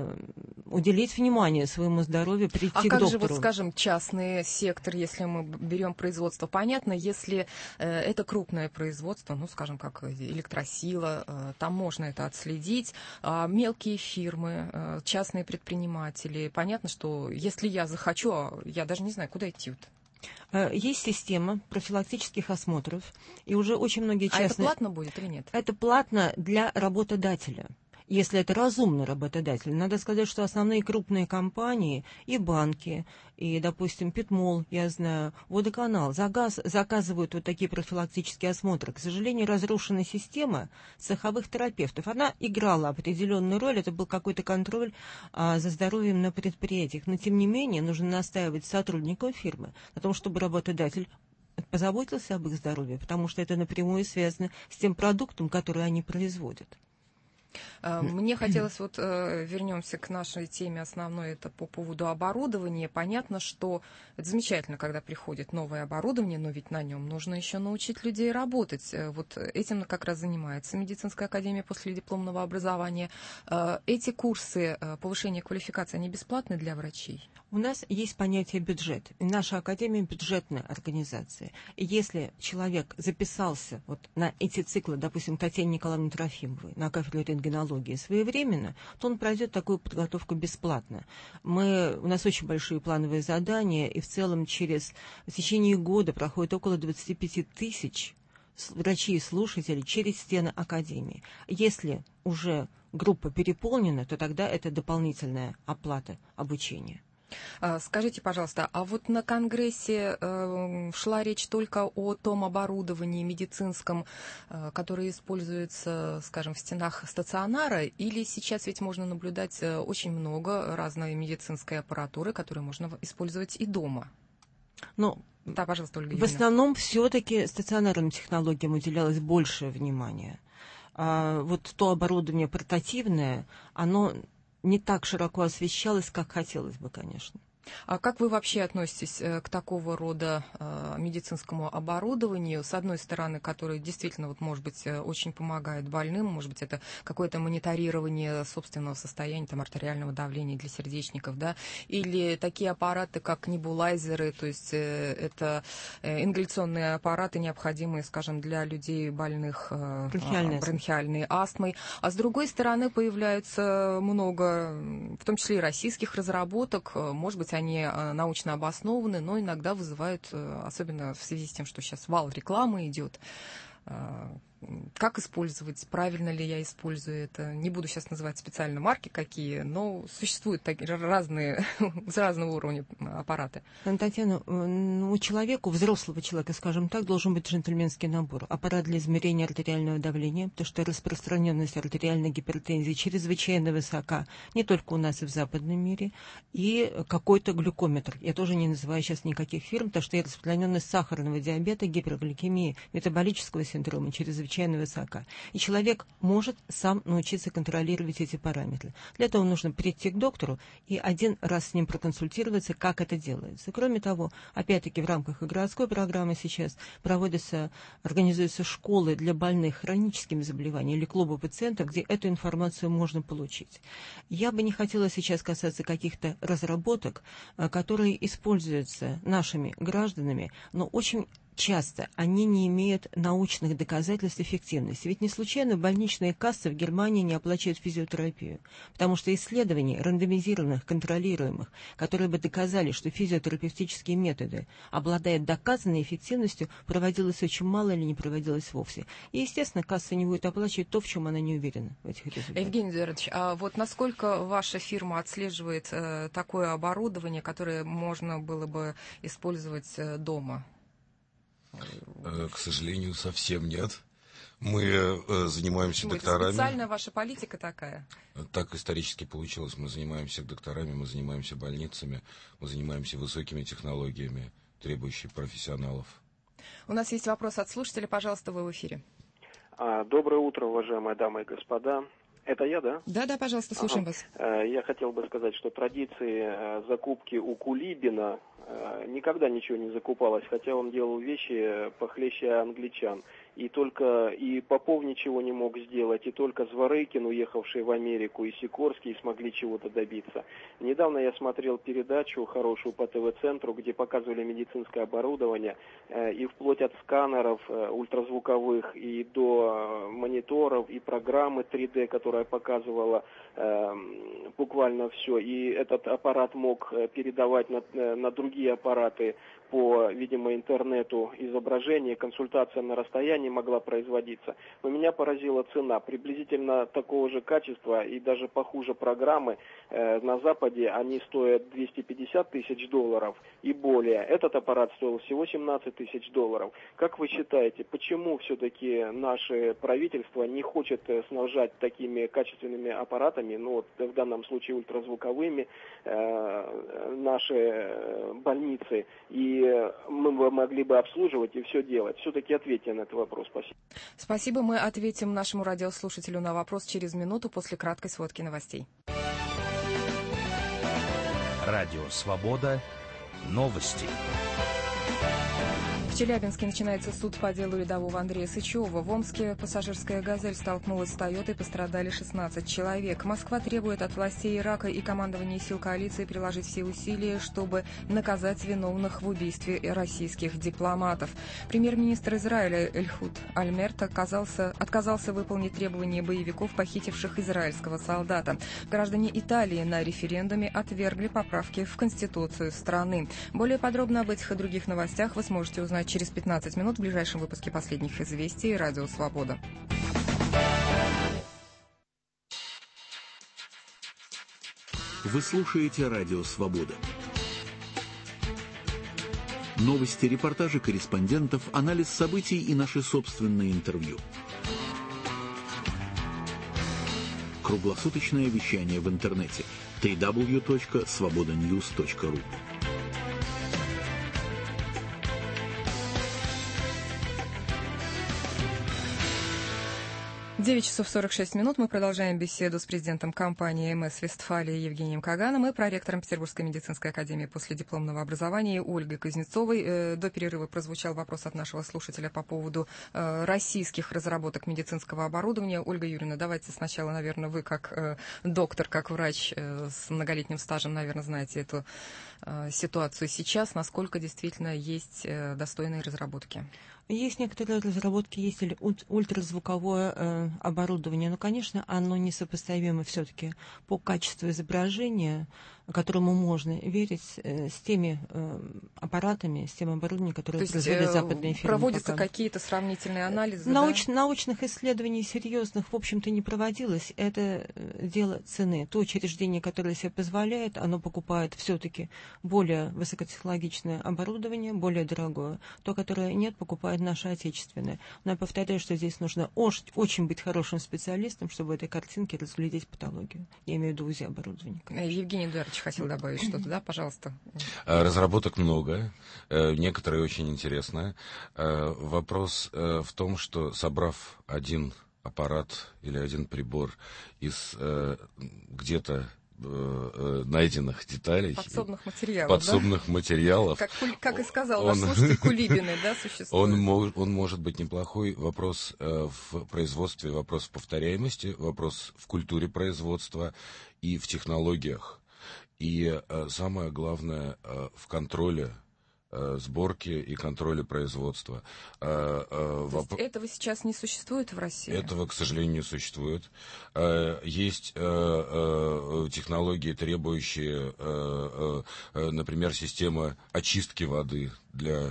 уделить внимание своему здоровью, прийти к доктору. А как же, вот, скажем, частный сектор, если мы берем производство? Понятно, если это крупное производство, ну, скажем, как Электросила, там можно это отследить. А мелкие фирмы, частные предприниматели, понятно, что если я захочу, я даже не знаю, куда идти. Есть система профилактических осмотров, и уже очень многие частные... А это платно будет или нет? Это платно для работодателя. Если это разумный работодатель. Надо сказать, что основные крупные компании и банки, и, допустим, Питмол, я знаю, Водоканал, заказывают вот такие профилактические осмотры. К сожалению, разрушена система цеховых терапевтов. Она играла определенную роль, это был какой-то контроль за здоровьем на предприятиях. Но, тем не менее, нужно настаивать сотрудникам фирмы на том, чтобы работодатель позаботился об их здоровье, потому что это напрямую связано с тем продуктом, который они производят. Мне хотелось, вот вернемся к нашей теме основной, это по поводу оборудования. Понятно, что это замечательно, когда приходит новое оборудование, но ведь на нем нужно еще научить людей работать. Вот этим как раз занимается медицинская академия после дипломного образования. Эти курсы повышения квалификации, они бесплатны для врачей? У нас есть понятие бюджет. И наша академия бюджетная организация. И если человек записался вот на эти циклы, допустим, Татьяне Николаевне Трофимовой на кафедре рентгенологии своевременно, то он пройдет такую подготовку бесплатно. У нас очень большие плановые задания, и в целом в течение года проходит около 25 тысяч врачей и слушателей через стены академии. Если уже группа переполнена, то тогда это дополнительная оплата обучения. Скажите, пожалуйста, а вот на конгрессе шла речь только о том оборудовании медицинском, которое используется, скажем, в стенах стационара, или сейчас ведь можно наблюдать очень много разной медицинской аппаратуры, которую можно использовать и дома? Ну, да, пожалуйста, Ольга в основном все-таки стационарным технологиям уделялось больше внимания. Вот то оборудование портативное, оно не так широко освещалось, как хотелось бы, конечно. А как вы вообще относитесь к такого рода медицинскому оборудованию, с одной стороны, которое действительно, вот, может быть, очень помогает больным, может быть, это какое-то мониторирование собственного состояния, там, артериального давления для сердечников, да, или такие аппараты, как небулайзеры, то есть это ингаляционные аппараты, необходимые, скажем, для людей, больных бронхиальной астмой. А с другой стороны, появляется много, в том числе и российских разработок, может быть, они научно обоснованы, но иногда вызывают, особенно в связи с тем, что сейчас вал рекламы идет, как использовать, правильно ли я использую это. Не буду сейчас называть специально марки какие, но существуют такие разные, с разного уровня аппараты. Татьяна, у человека, у взрослого человека, скажем так, должен быть джентльменский набор. Аппарат для измерения артериального давления, потому что распространенность артериальной гипертензии чрезвычайно высока, не только у нас и в западном мире, и какой-то глюкометр. Я тоже не называю сейчас никаких фирм, потому что и распространенность сахарного диабета, гипергликемии, метаболического синдрома чрезвычайно высока. И человек может сам научиться контролировать эти параметры. Для этого нужно прийти к доктору и один раз с ним проконсультироваться, как это делается. Кроме того, опять-таки в рамках и городской программы сейчас организуются школы для больных хроническими заболеваниями или клубы пациентов, где эту информацию можно получить. Я бы не хотела сейчас касаться каких-то разработок, которые используются нашими гражданами, но очень часто они не имеют научных доказательств эффективности. Ведь не случайно больничные кассы в Германии не оплачивают физиотерапию, потому что исследований рандомизированных, контролируемых, которые бы доказали, что физиотерапевтические методы обладают доказанной эффективностью, проводилось очень мало или не проводилось вовсе. И, естественно, касса не будет оплачивать то, в чем она не уверена в этих результатах. Евгений Эдуардович, а вот насколько ваша фирма отслеживает такое оборудование, которое можно было бы использовать дома? К сожалению, совсем нет. Мы занимаемся докторами. Специальная ваша политика такая? Так исторически получилось. Мы занимаемся докторами, мы занимаемся больницами, мы занимаемся высокими технологиями, требующими профессионалов. У нас есть вопрос от слушателя. Пожалуйста, вы в эфире. Доброе утро, уважаемые дамы и господа. Это я, да? Да, пожалуйста, слушаем вас. Я хотел бы сказать, что традиции закупки у Кулибина никогда ничего не закупалось, хотя он делал вещи похлеще англичан. И Попов ничего не мог сделать, и только Зворыкин, уехавший в Америку, и Сикорский смогли чего-то добиться. Недавно я смотрел передачу хорошую по ТВ-центру, где показывали медицинское оборудование, и вплоть от сканеров ультразвуковых и до мониторов, и программы 3D, которая показывала буквально все. И этот аппарат мог передавать на другие аппараты по, видимо, интернету изображение, консультация на расстоянии могла производиться. Но меня поразила цена. Приблизительно такого же качества и даже похуже программы на Западе, они стоят $250 тысяч и более. Этот аппарат стоил всего $17 тысяч. Как вы считаете, почему все-таки наше правительство не хочет снабжать такими качественными аппаратами, в данном случае ультразвуковыми, наши больницы, и мы могли бы обслуживать и все делать? Все-таки ответьте на этот вопрос. Спасибо. Спасибо. Мы ответим нашему радиослушателю на вопрос через минуту после краткой сводки новостей. Радио «Свобода». Новости. В Челябинске начинается суд по делу рядового Андрея Сычева. В Омске пассажирская «Газель» столкнулась с «Тойотой», пострадали 16 человек. Москва требует от властей Ирака и командования сил коалиции приложить все усилия, чтобы наказать виновных в убийстве российских дипломатов. Премьер-министр Израиля Эхуд Ольмерт отказался выполнить требования боевиков, похитивших израильского солдата. Граждане Италии на референдуме отвергли поправки в Конституцию страны. Более подробно об этих и других новостях вы сможете узнать через 15 минут в ближайшем выпуске последних известий «Радио Свобода». Вы слушаете «Радио Свобода». Новости, репортажи корреспондентов, анализ событий и наши собственные интервью. Круглосуточное вещание в интернете www.svobodanews.ru. 9 часов 46 минут. Мы продолжаем беседу с президентом компании МС «Вестфалия» Евгением Каганом и проректором Петербургской медицинской академии последипломного образования Ольгой Кузнецовой. До перерыва прозвучал вопрос от нашего слушателя по поводу российских разработок медицинского оборудования. Ольга Юрьевна, давайте сначала, наверное, вы как доктор, как врач с многолетним стажем, наверное, знаете эту ситуацию сейчас. Насколько действительно есть достойные разработки? Есть некоторые разработки, есть ультразвуковое оборудование, но, конечно, оно несопоставимо все-таки по качеству изображения, которому можно верить, с теми аппаратами, с тем оборудованием, которое произвели западные фирмы. Проводятся какие-то сравнительные анализы? Научных исследований серьезных, в общем-то, не проводилось. Это дело цены. То учреждение, которое себе позволяет, оно покупает все-таки более высокотехнологичное оборудование, более дорогое. То, которое нет, покупает наше отечественное. Но я повторяю, что здесь нужно очень быть хорошим специалистом, чтобы в этой картинке разглядеть патологию. Я имею в виду УЗИ-оборудование. Евгений Эдуардович хотел добавить что-то, да? Пожалуйста. Разработок много, некоторые очень интересные. Вопрос в том, что собрав один аппарат или один прибор из где-то найденных деталей. Подсобных материалов. Как и сказал наш слушатель, Кулибины, да, существует. Он может быть неплохой. Вопрос в производстве, вопрос в повторяемости, вопрос в культуре производства и в технологиях. И самое главное в контроле сборки и контроля производства. То есть этого сейчас не существует в России? Этого, к сожалению, не существует. Есть технологии, требующие, например, система очистки воды для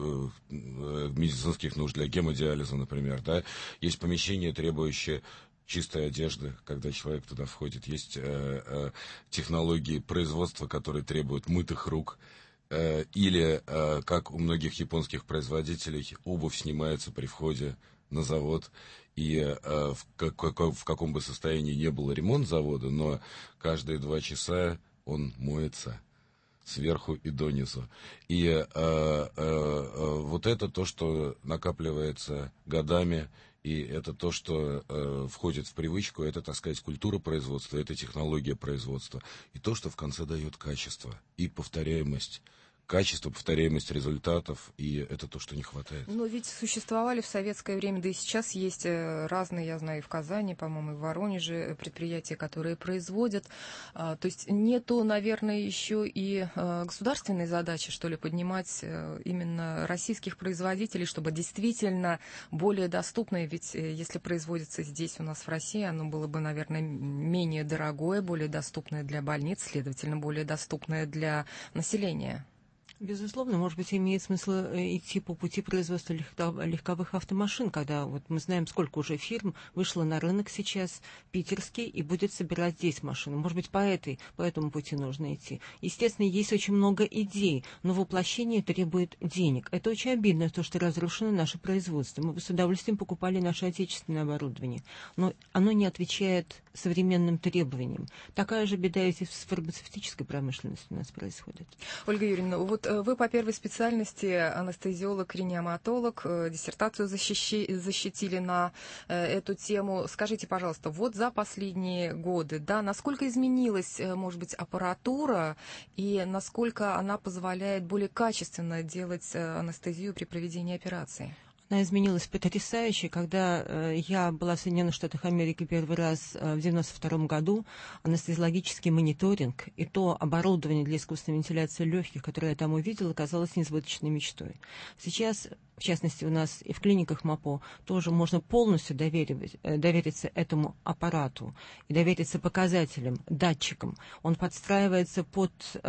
медицинских нужд, для гемодиализа, например. Да? Есть помещения, требующие чистой одежды, когда человек туда входит. Есть технологии производства, которые требуют мытых рук. Или, как у многих японских производителей, обувь снимается при входе на завод, и в каком бы состоянии не был ремонт завода, но каждые 2 часа он моется сверху и донизу. И вот это то, что накапливается годами И это то, что входит в привычку, это, так сказать, культура производства, это технология производства. И то, что в конце дает качество и повторяемость. Качество, повторяемость результатов, и это то, что не хватает. Но ведь существовали в советское время, да и сейчас есть разные, я знаю, и в Казани, по-моему, и в Воронеже предприятия, которые производят. То есть нету, наверное, еще и государственной задачи, что ли, поднимать именно российских производителей, чтобы действительно более доступное, ведь если производится здесь у нас в России, оно было бы, наверное, менее дорогое, более доступное для больниц, следовательно, более доступное для населения. Безусловно, может быть, имеет смысл идти по пути производства легковых автомашин, когда вот мы знаем, сколько уже фирм вышло на рынок сейчас питерский и будет собирать здесь машины. Может быть, по этому пути нужно идти. Естественно, есть очень много идей, но воплощение требует денег. Это очень обидно, то, что разрушено наше производство. Мы бы с удовольствием покупали наше отечественное оборудование, но оно не отвечает современным требованиям. Такая же беда и с фармацевтической промышленностью у нас происходит. Ольга Юрьевна, вот вы по первой специальности анестезиолог-реаниматолог, диссертацию защитили на эту тему. Скажите, пожалуйста, вот за последние годы, да, насколько изменилась, может быть, аппаратура и насколько она позволяет более качественно делать анестезию при проведении операции? Она изменилась потрясающе. Когда я была в Соединенных Штатах Америки первый раз в 1992 году, анестезиологический мониторинг и то оборудование для искусственной вентиляции легких, которое я там увидела, казалось несбыточной мечтой. Сейчас, в частности, у нас и в клиниках МАПО тоже можно полностью довериться этому аппарату и довериться показателям, датчикам. Он подстраивается под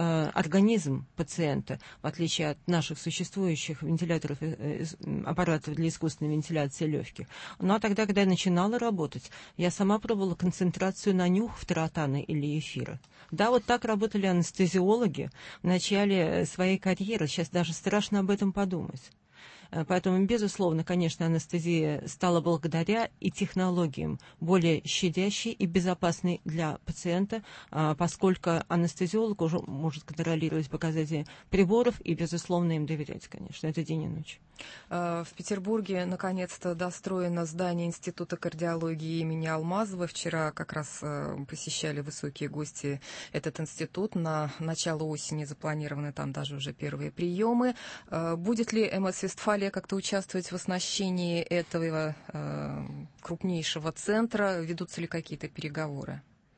организм пациента, в отличие от наших существующих вентиляторов, аппаратов для искусственной вентиляции легких. Ну а тогда, когда я начинала работать, я сама пробовала концентрацию на нюх фторотана или эфира. Да, вот так работали анестезиологи в начале своей карьеры. Сейчас даже страшно об этом подумать. Поэтому, безусловно, конечно, анестезия стала благодаря и технологиям более щадящей и безопасной для пациента, поскольку анестезиолог уже может контролировать показатели приборов и, безусловно, им доверять, конечно. Это день и ночь. В Петербурге наконец-то достроено здание Института кардиологии имени Алмазова. Вчера как раз посещали высокие гости этот институт. На начало осени запланированы там даже уже первые приемы. Будет ли МС Вестфалия как-то участвовать в оснащении этого крупнейшего центра? Ведутся ли какие-то переговоры?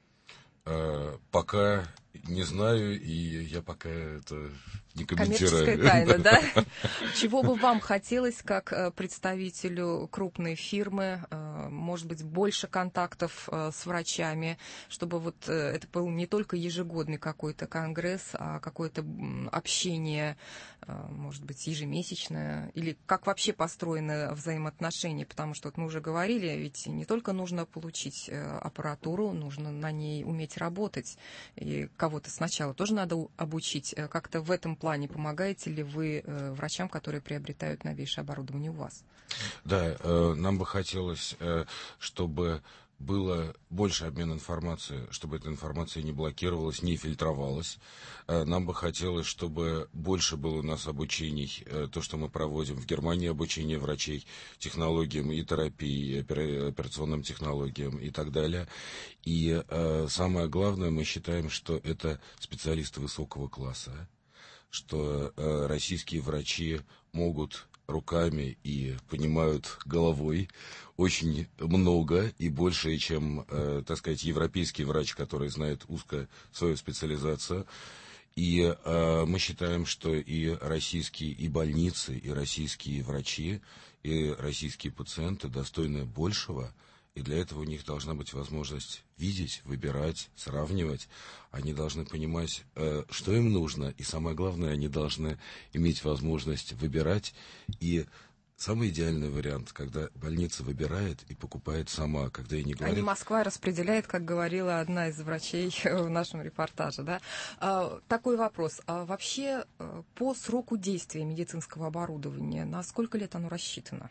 Пока не знаю, и я пока это не комментирую. Коммерческая тайна, да? Чего бы вам хотелось, как представителю крупной фирмы, может быть, больше контактов с врачами, чтобы вот это был не только ежегодный какой-то конгресс, а какое-то общение, может быть, ежемесячное, или как вообще построены взаимоотношения, потому что вот мы уже говорили, ведь не только нужно получить аппаратуру, нужно на ней уметь работать, и кого-то сначала тоже надо обучить. Как-то в этом плане помогаете ли вы врачам, которые приобретают новейшее оборудование у вас? Да, нам бы хотелось, чтобы было больше обмена информацией, чтобы эта информация не блокировалась, не фильтровалась. Нам бы хотелось, чтобы больше было у нас обучений, то, что мы проводим в Германии, обучение врачей технологиям и терапии, операционным технологиям и так далее. И самое главное, мы считаем, что это специалисты высокого класса, что российские врачи могут руками и понимают головой очень много и больше, чем, так сказать, европейский врач, который знает узко свою специализацию. И мы считаем, что и российские и больницы, и российские врачи, и российские пациенты достойны большего. И для этого у них должна быть возможность видеть, выбирать, сравнивать. Они должны понимать, что им нужно. И самое главное, они должны иметь возможность выбирать. И самый идеальный вариант, когда больница выбирает и покупает сама, когда ей не говорят... А не Москва распределяет, как говорила одна из врачей в нашем репортаже, да? Такой вопрос. А вообще по сроку действия медицинского оборудования, на сколько лет оно рассчитано?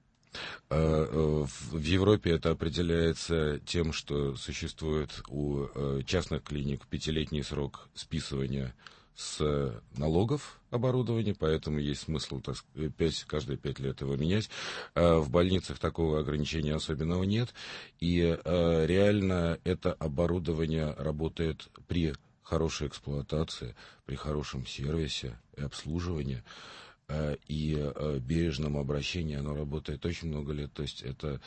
В Европе это определяется тем, что существует у частных клиник 5-летний срок списывания с налогов оборудования, поэтому есть смысл каждые 5 лет его менять. В больницах такого ограничения особенного нет, и реально это оборудование работает при хорошей эксплуатации, при хорошем сервисе и обслуживании и бережном обращении. Оно работает очень много лет, то есть это,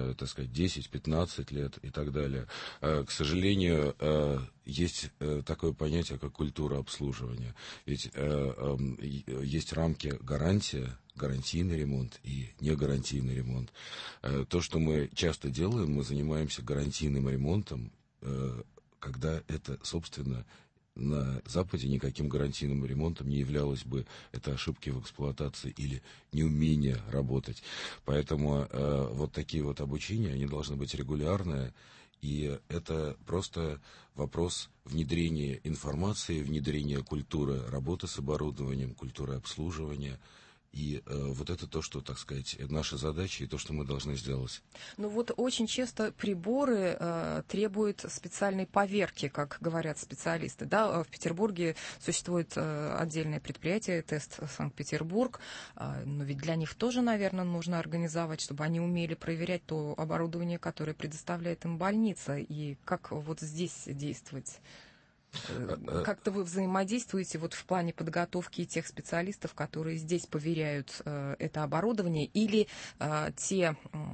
10-15 лет и так далее. К сожалению, есть такое понятие, как культура обслуживания. Ведь есть рамки гарантийный ремонт и негарантийный ремонт. То, что мы часто делаем, мы занимаемся гарантийным ремонтом, когда это, собственно, на Западе никаким гарантийным ремонтом не являлось бы это ошибки в эксплуатации или неумение работать. Поэтому вот такие вот обучения, они должны быть регулярные, и это просто вопрос внедрения информации, внедрения культуры работы с оборудованием, культуры обслуживания. И вот это то, что, так сказать, наша задача и то, что мы должны сделать. Ну вот очень часто приборы требуют специальной поверки, как говорят специалисты. Да, в Петербурге существует отдельное предприятие «Тест Санкт-Петербург», но ведь для них тоже, наверное, нужно организовать, чтобы они умели проверять то оборудование, которое предоставляет им больница. И как вот здесь действовать? Как-то вы взаимодействуете вот в плане подготовки тех специалистов, которые здесь поверяют это оборудование, или те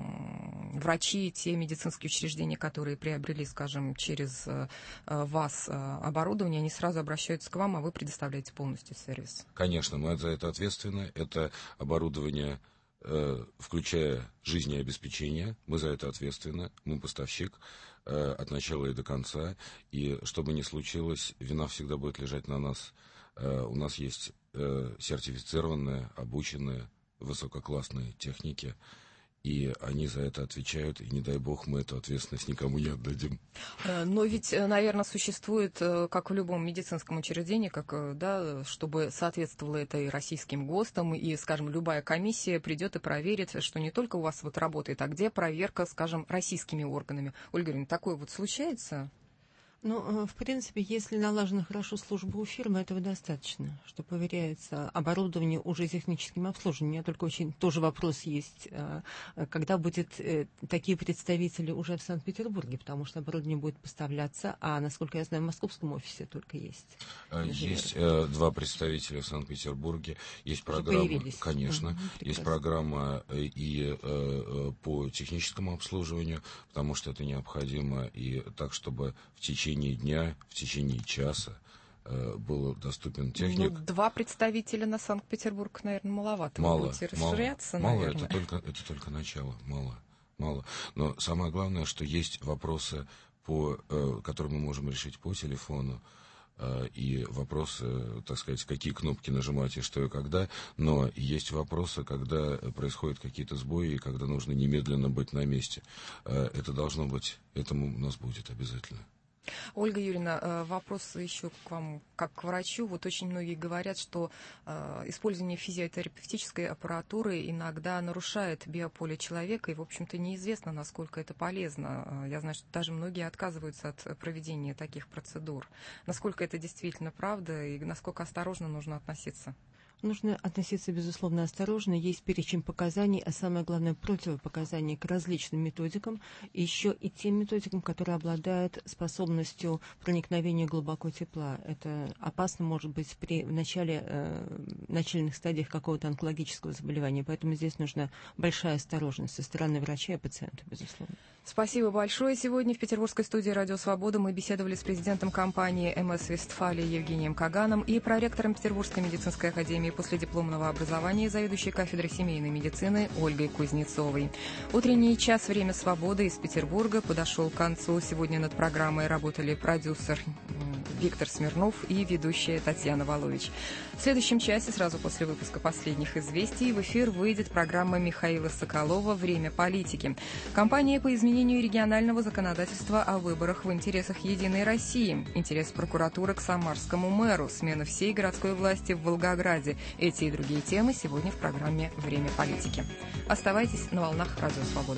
врачи, те медицинские учреждения, которые приобрели, скажем, через вас оборудование, они сразу обращаются к вам, а вы предоставляете полностью сервис? Конечно, мы за это ответственны. Это оборудование, включая жизнеобеспечение, мы за это ответственны, мы поставщик от начала и до конца, и что бы ни случилось, вина всегда будет лежать на нас. У нас есть сертифицированные, обученные, высококлассные техники, и они за это отвечают, и не дай бог мы эту ответственность никому не отдадим. Но ведь, наверное, существует, как в любом медицинском учреждении, чтобы соответствовало это и российским ГОСТам, и, скажем, любая комиссия придет и проверит, что не только у вас вот работает, а где проверка, скажем, российскими органами. Ольга Юрьевна, такое вот случается? Ну, в принципе, если налажена хорошо служба у фирмы, этого достаточно, что проверяется оборудование уже техническим обслуживанием. У меня только тоже вопрос есть, когда будут такие представители уже в Санкт-Петербурге, потому что оборудование будет поставляться, а, насколько я знаю, в московском офисе только есть. Есть 2 представителя в Санкт-Петербурге, есть программа, конечно, есть программа и по техническому обслуживанию, потому что это необходимо, и так, чтобы в течение дня, в течение часа был доступен техник. 2 представителя на Санкт-Петербург, наверное, маловато. Мало, вы будете расширяться, мало, наверное. это только начало, мало. Но самое главное, что есть вопросы, которые мы можем решить по телефону, и вопросы, так сказать, какие кнопки нажимать и что и когда, но есть вопросы, когда происходят какие-то сбои, и когда нужно немедленно быть на месте. Это должно быть, этому у нас будет обязательно. Ольга Юрьевна, вопрос еще к вам, как к врачу. Вот очень многие говорят, что использование физиотерапевтической аппаратуры иногда нарушает биополе человека, и, в общем-то, неизвестно, насколько это полезно. Я знаю, что даже многие отказываются от проведения таких процедур. Насколько это действительно правда, и насколько осторожно нужно относиться? Нужно относиться, безусловно, осторожно. Есть перечень показаний, а самое главное, противопоказаний к различным методикам, и еще и тем методикам, которые обладают способностью проникновения глубоко тепла. Это опасно, может быть, при начальных стадиях какого-то онкологического заболевания. Поэтому здесь нужна большая осторожность со стороны врача и пациента, безусловно. Спасибо большое. Сегодня в петербургской студии «Радио Свобода» мы беседовали с президентом компании МС «Вестфалия» Евгением Каганом и проректором Петербургской медицинской академии последипломного образования, заведующей кафедрой семейной медицины Ольгой Кузнецовой. Утренний час «Время свободы» из Петербурга подошел к концу. Сегодня над программой работали продюсер Виктор Смирнов и ведущая Татьяна Волович. В следующем часе, сразу после выпуска последних известий, в эфир выйдет программа Михаила Соколова «Время политики». Компания по изменению регионального законодательства о выборах в интересах «Единой России», интерес прокуратуры к самарскому мэру, смена всей городской власти в Волгограде. Эти и другие темы сегодня в программе «Время политики». Оставайтесь на волнах «Радио Свобода».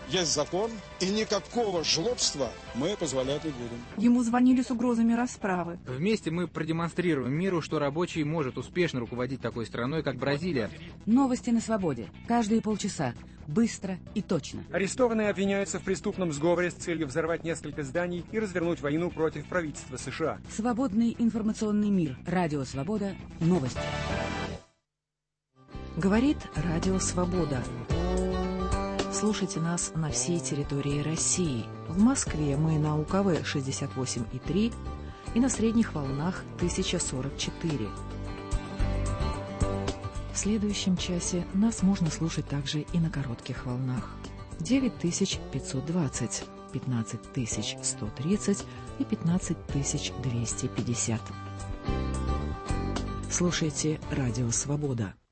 есть закон, и никакого жлобства мы позволять не будем. Ему звонили с угрозами расправы. Вместе мы продемонстрируем миру, что рабочий может успешно руководить такой страной, как Бразилия. Новости на свободе. Каждые полчаса. Быстро и точно. Арестованные обвиняются в преступном сговоре с целью взорвать несколько зданий и развернуть войну против правительства США. Свободный информационный мир. Радио «Свобода». Новости. Говорит Радио «Свобода». Слушайте нас на всей территории России. В Москве мы на УКВ 68,3 и на средних волнах 1044. В следующем часе нас можно слушать также и на коротких волнах. 9520, 15130 и 15250. Слушайте Радио «Свобода».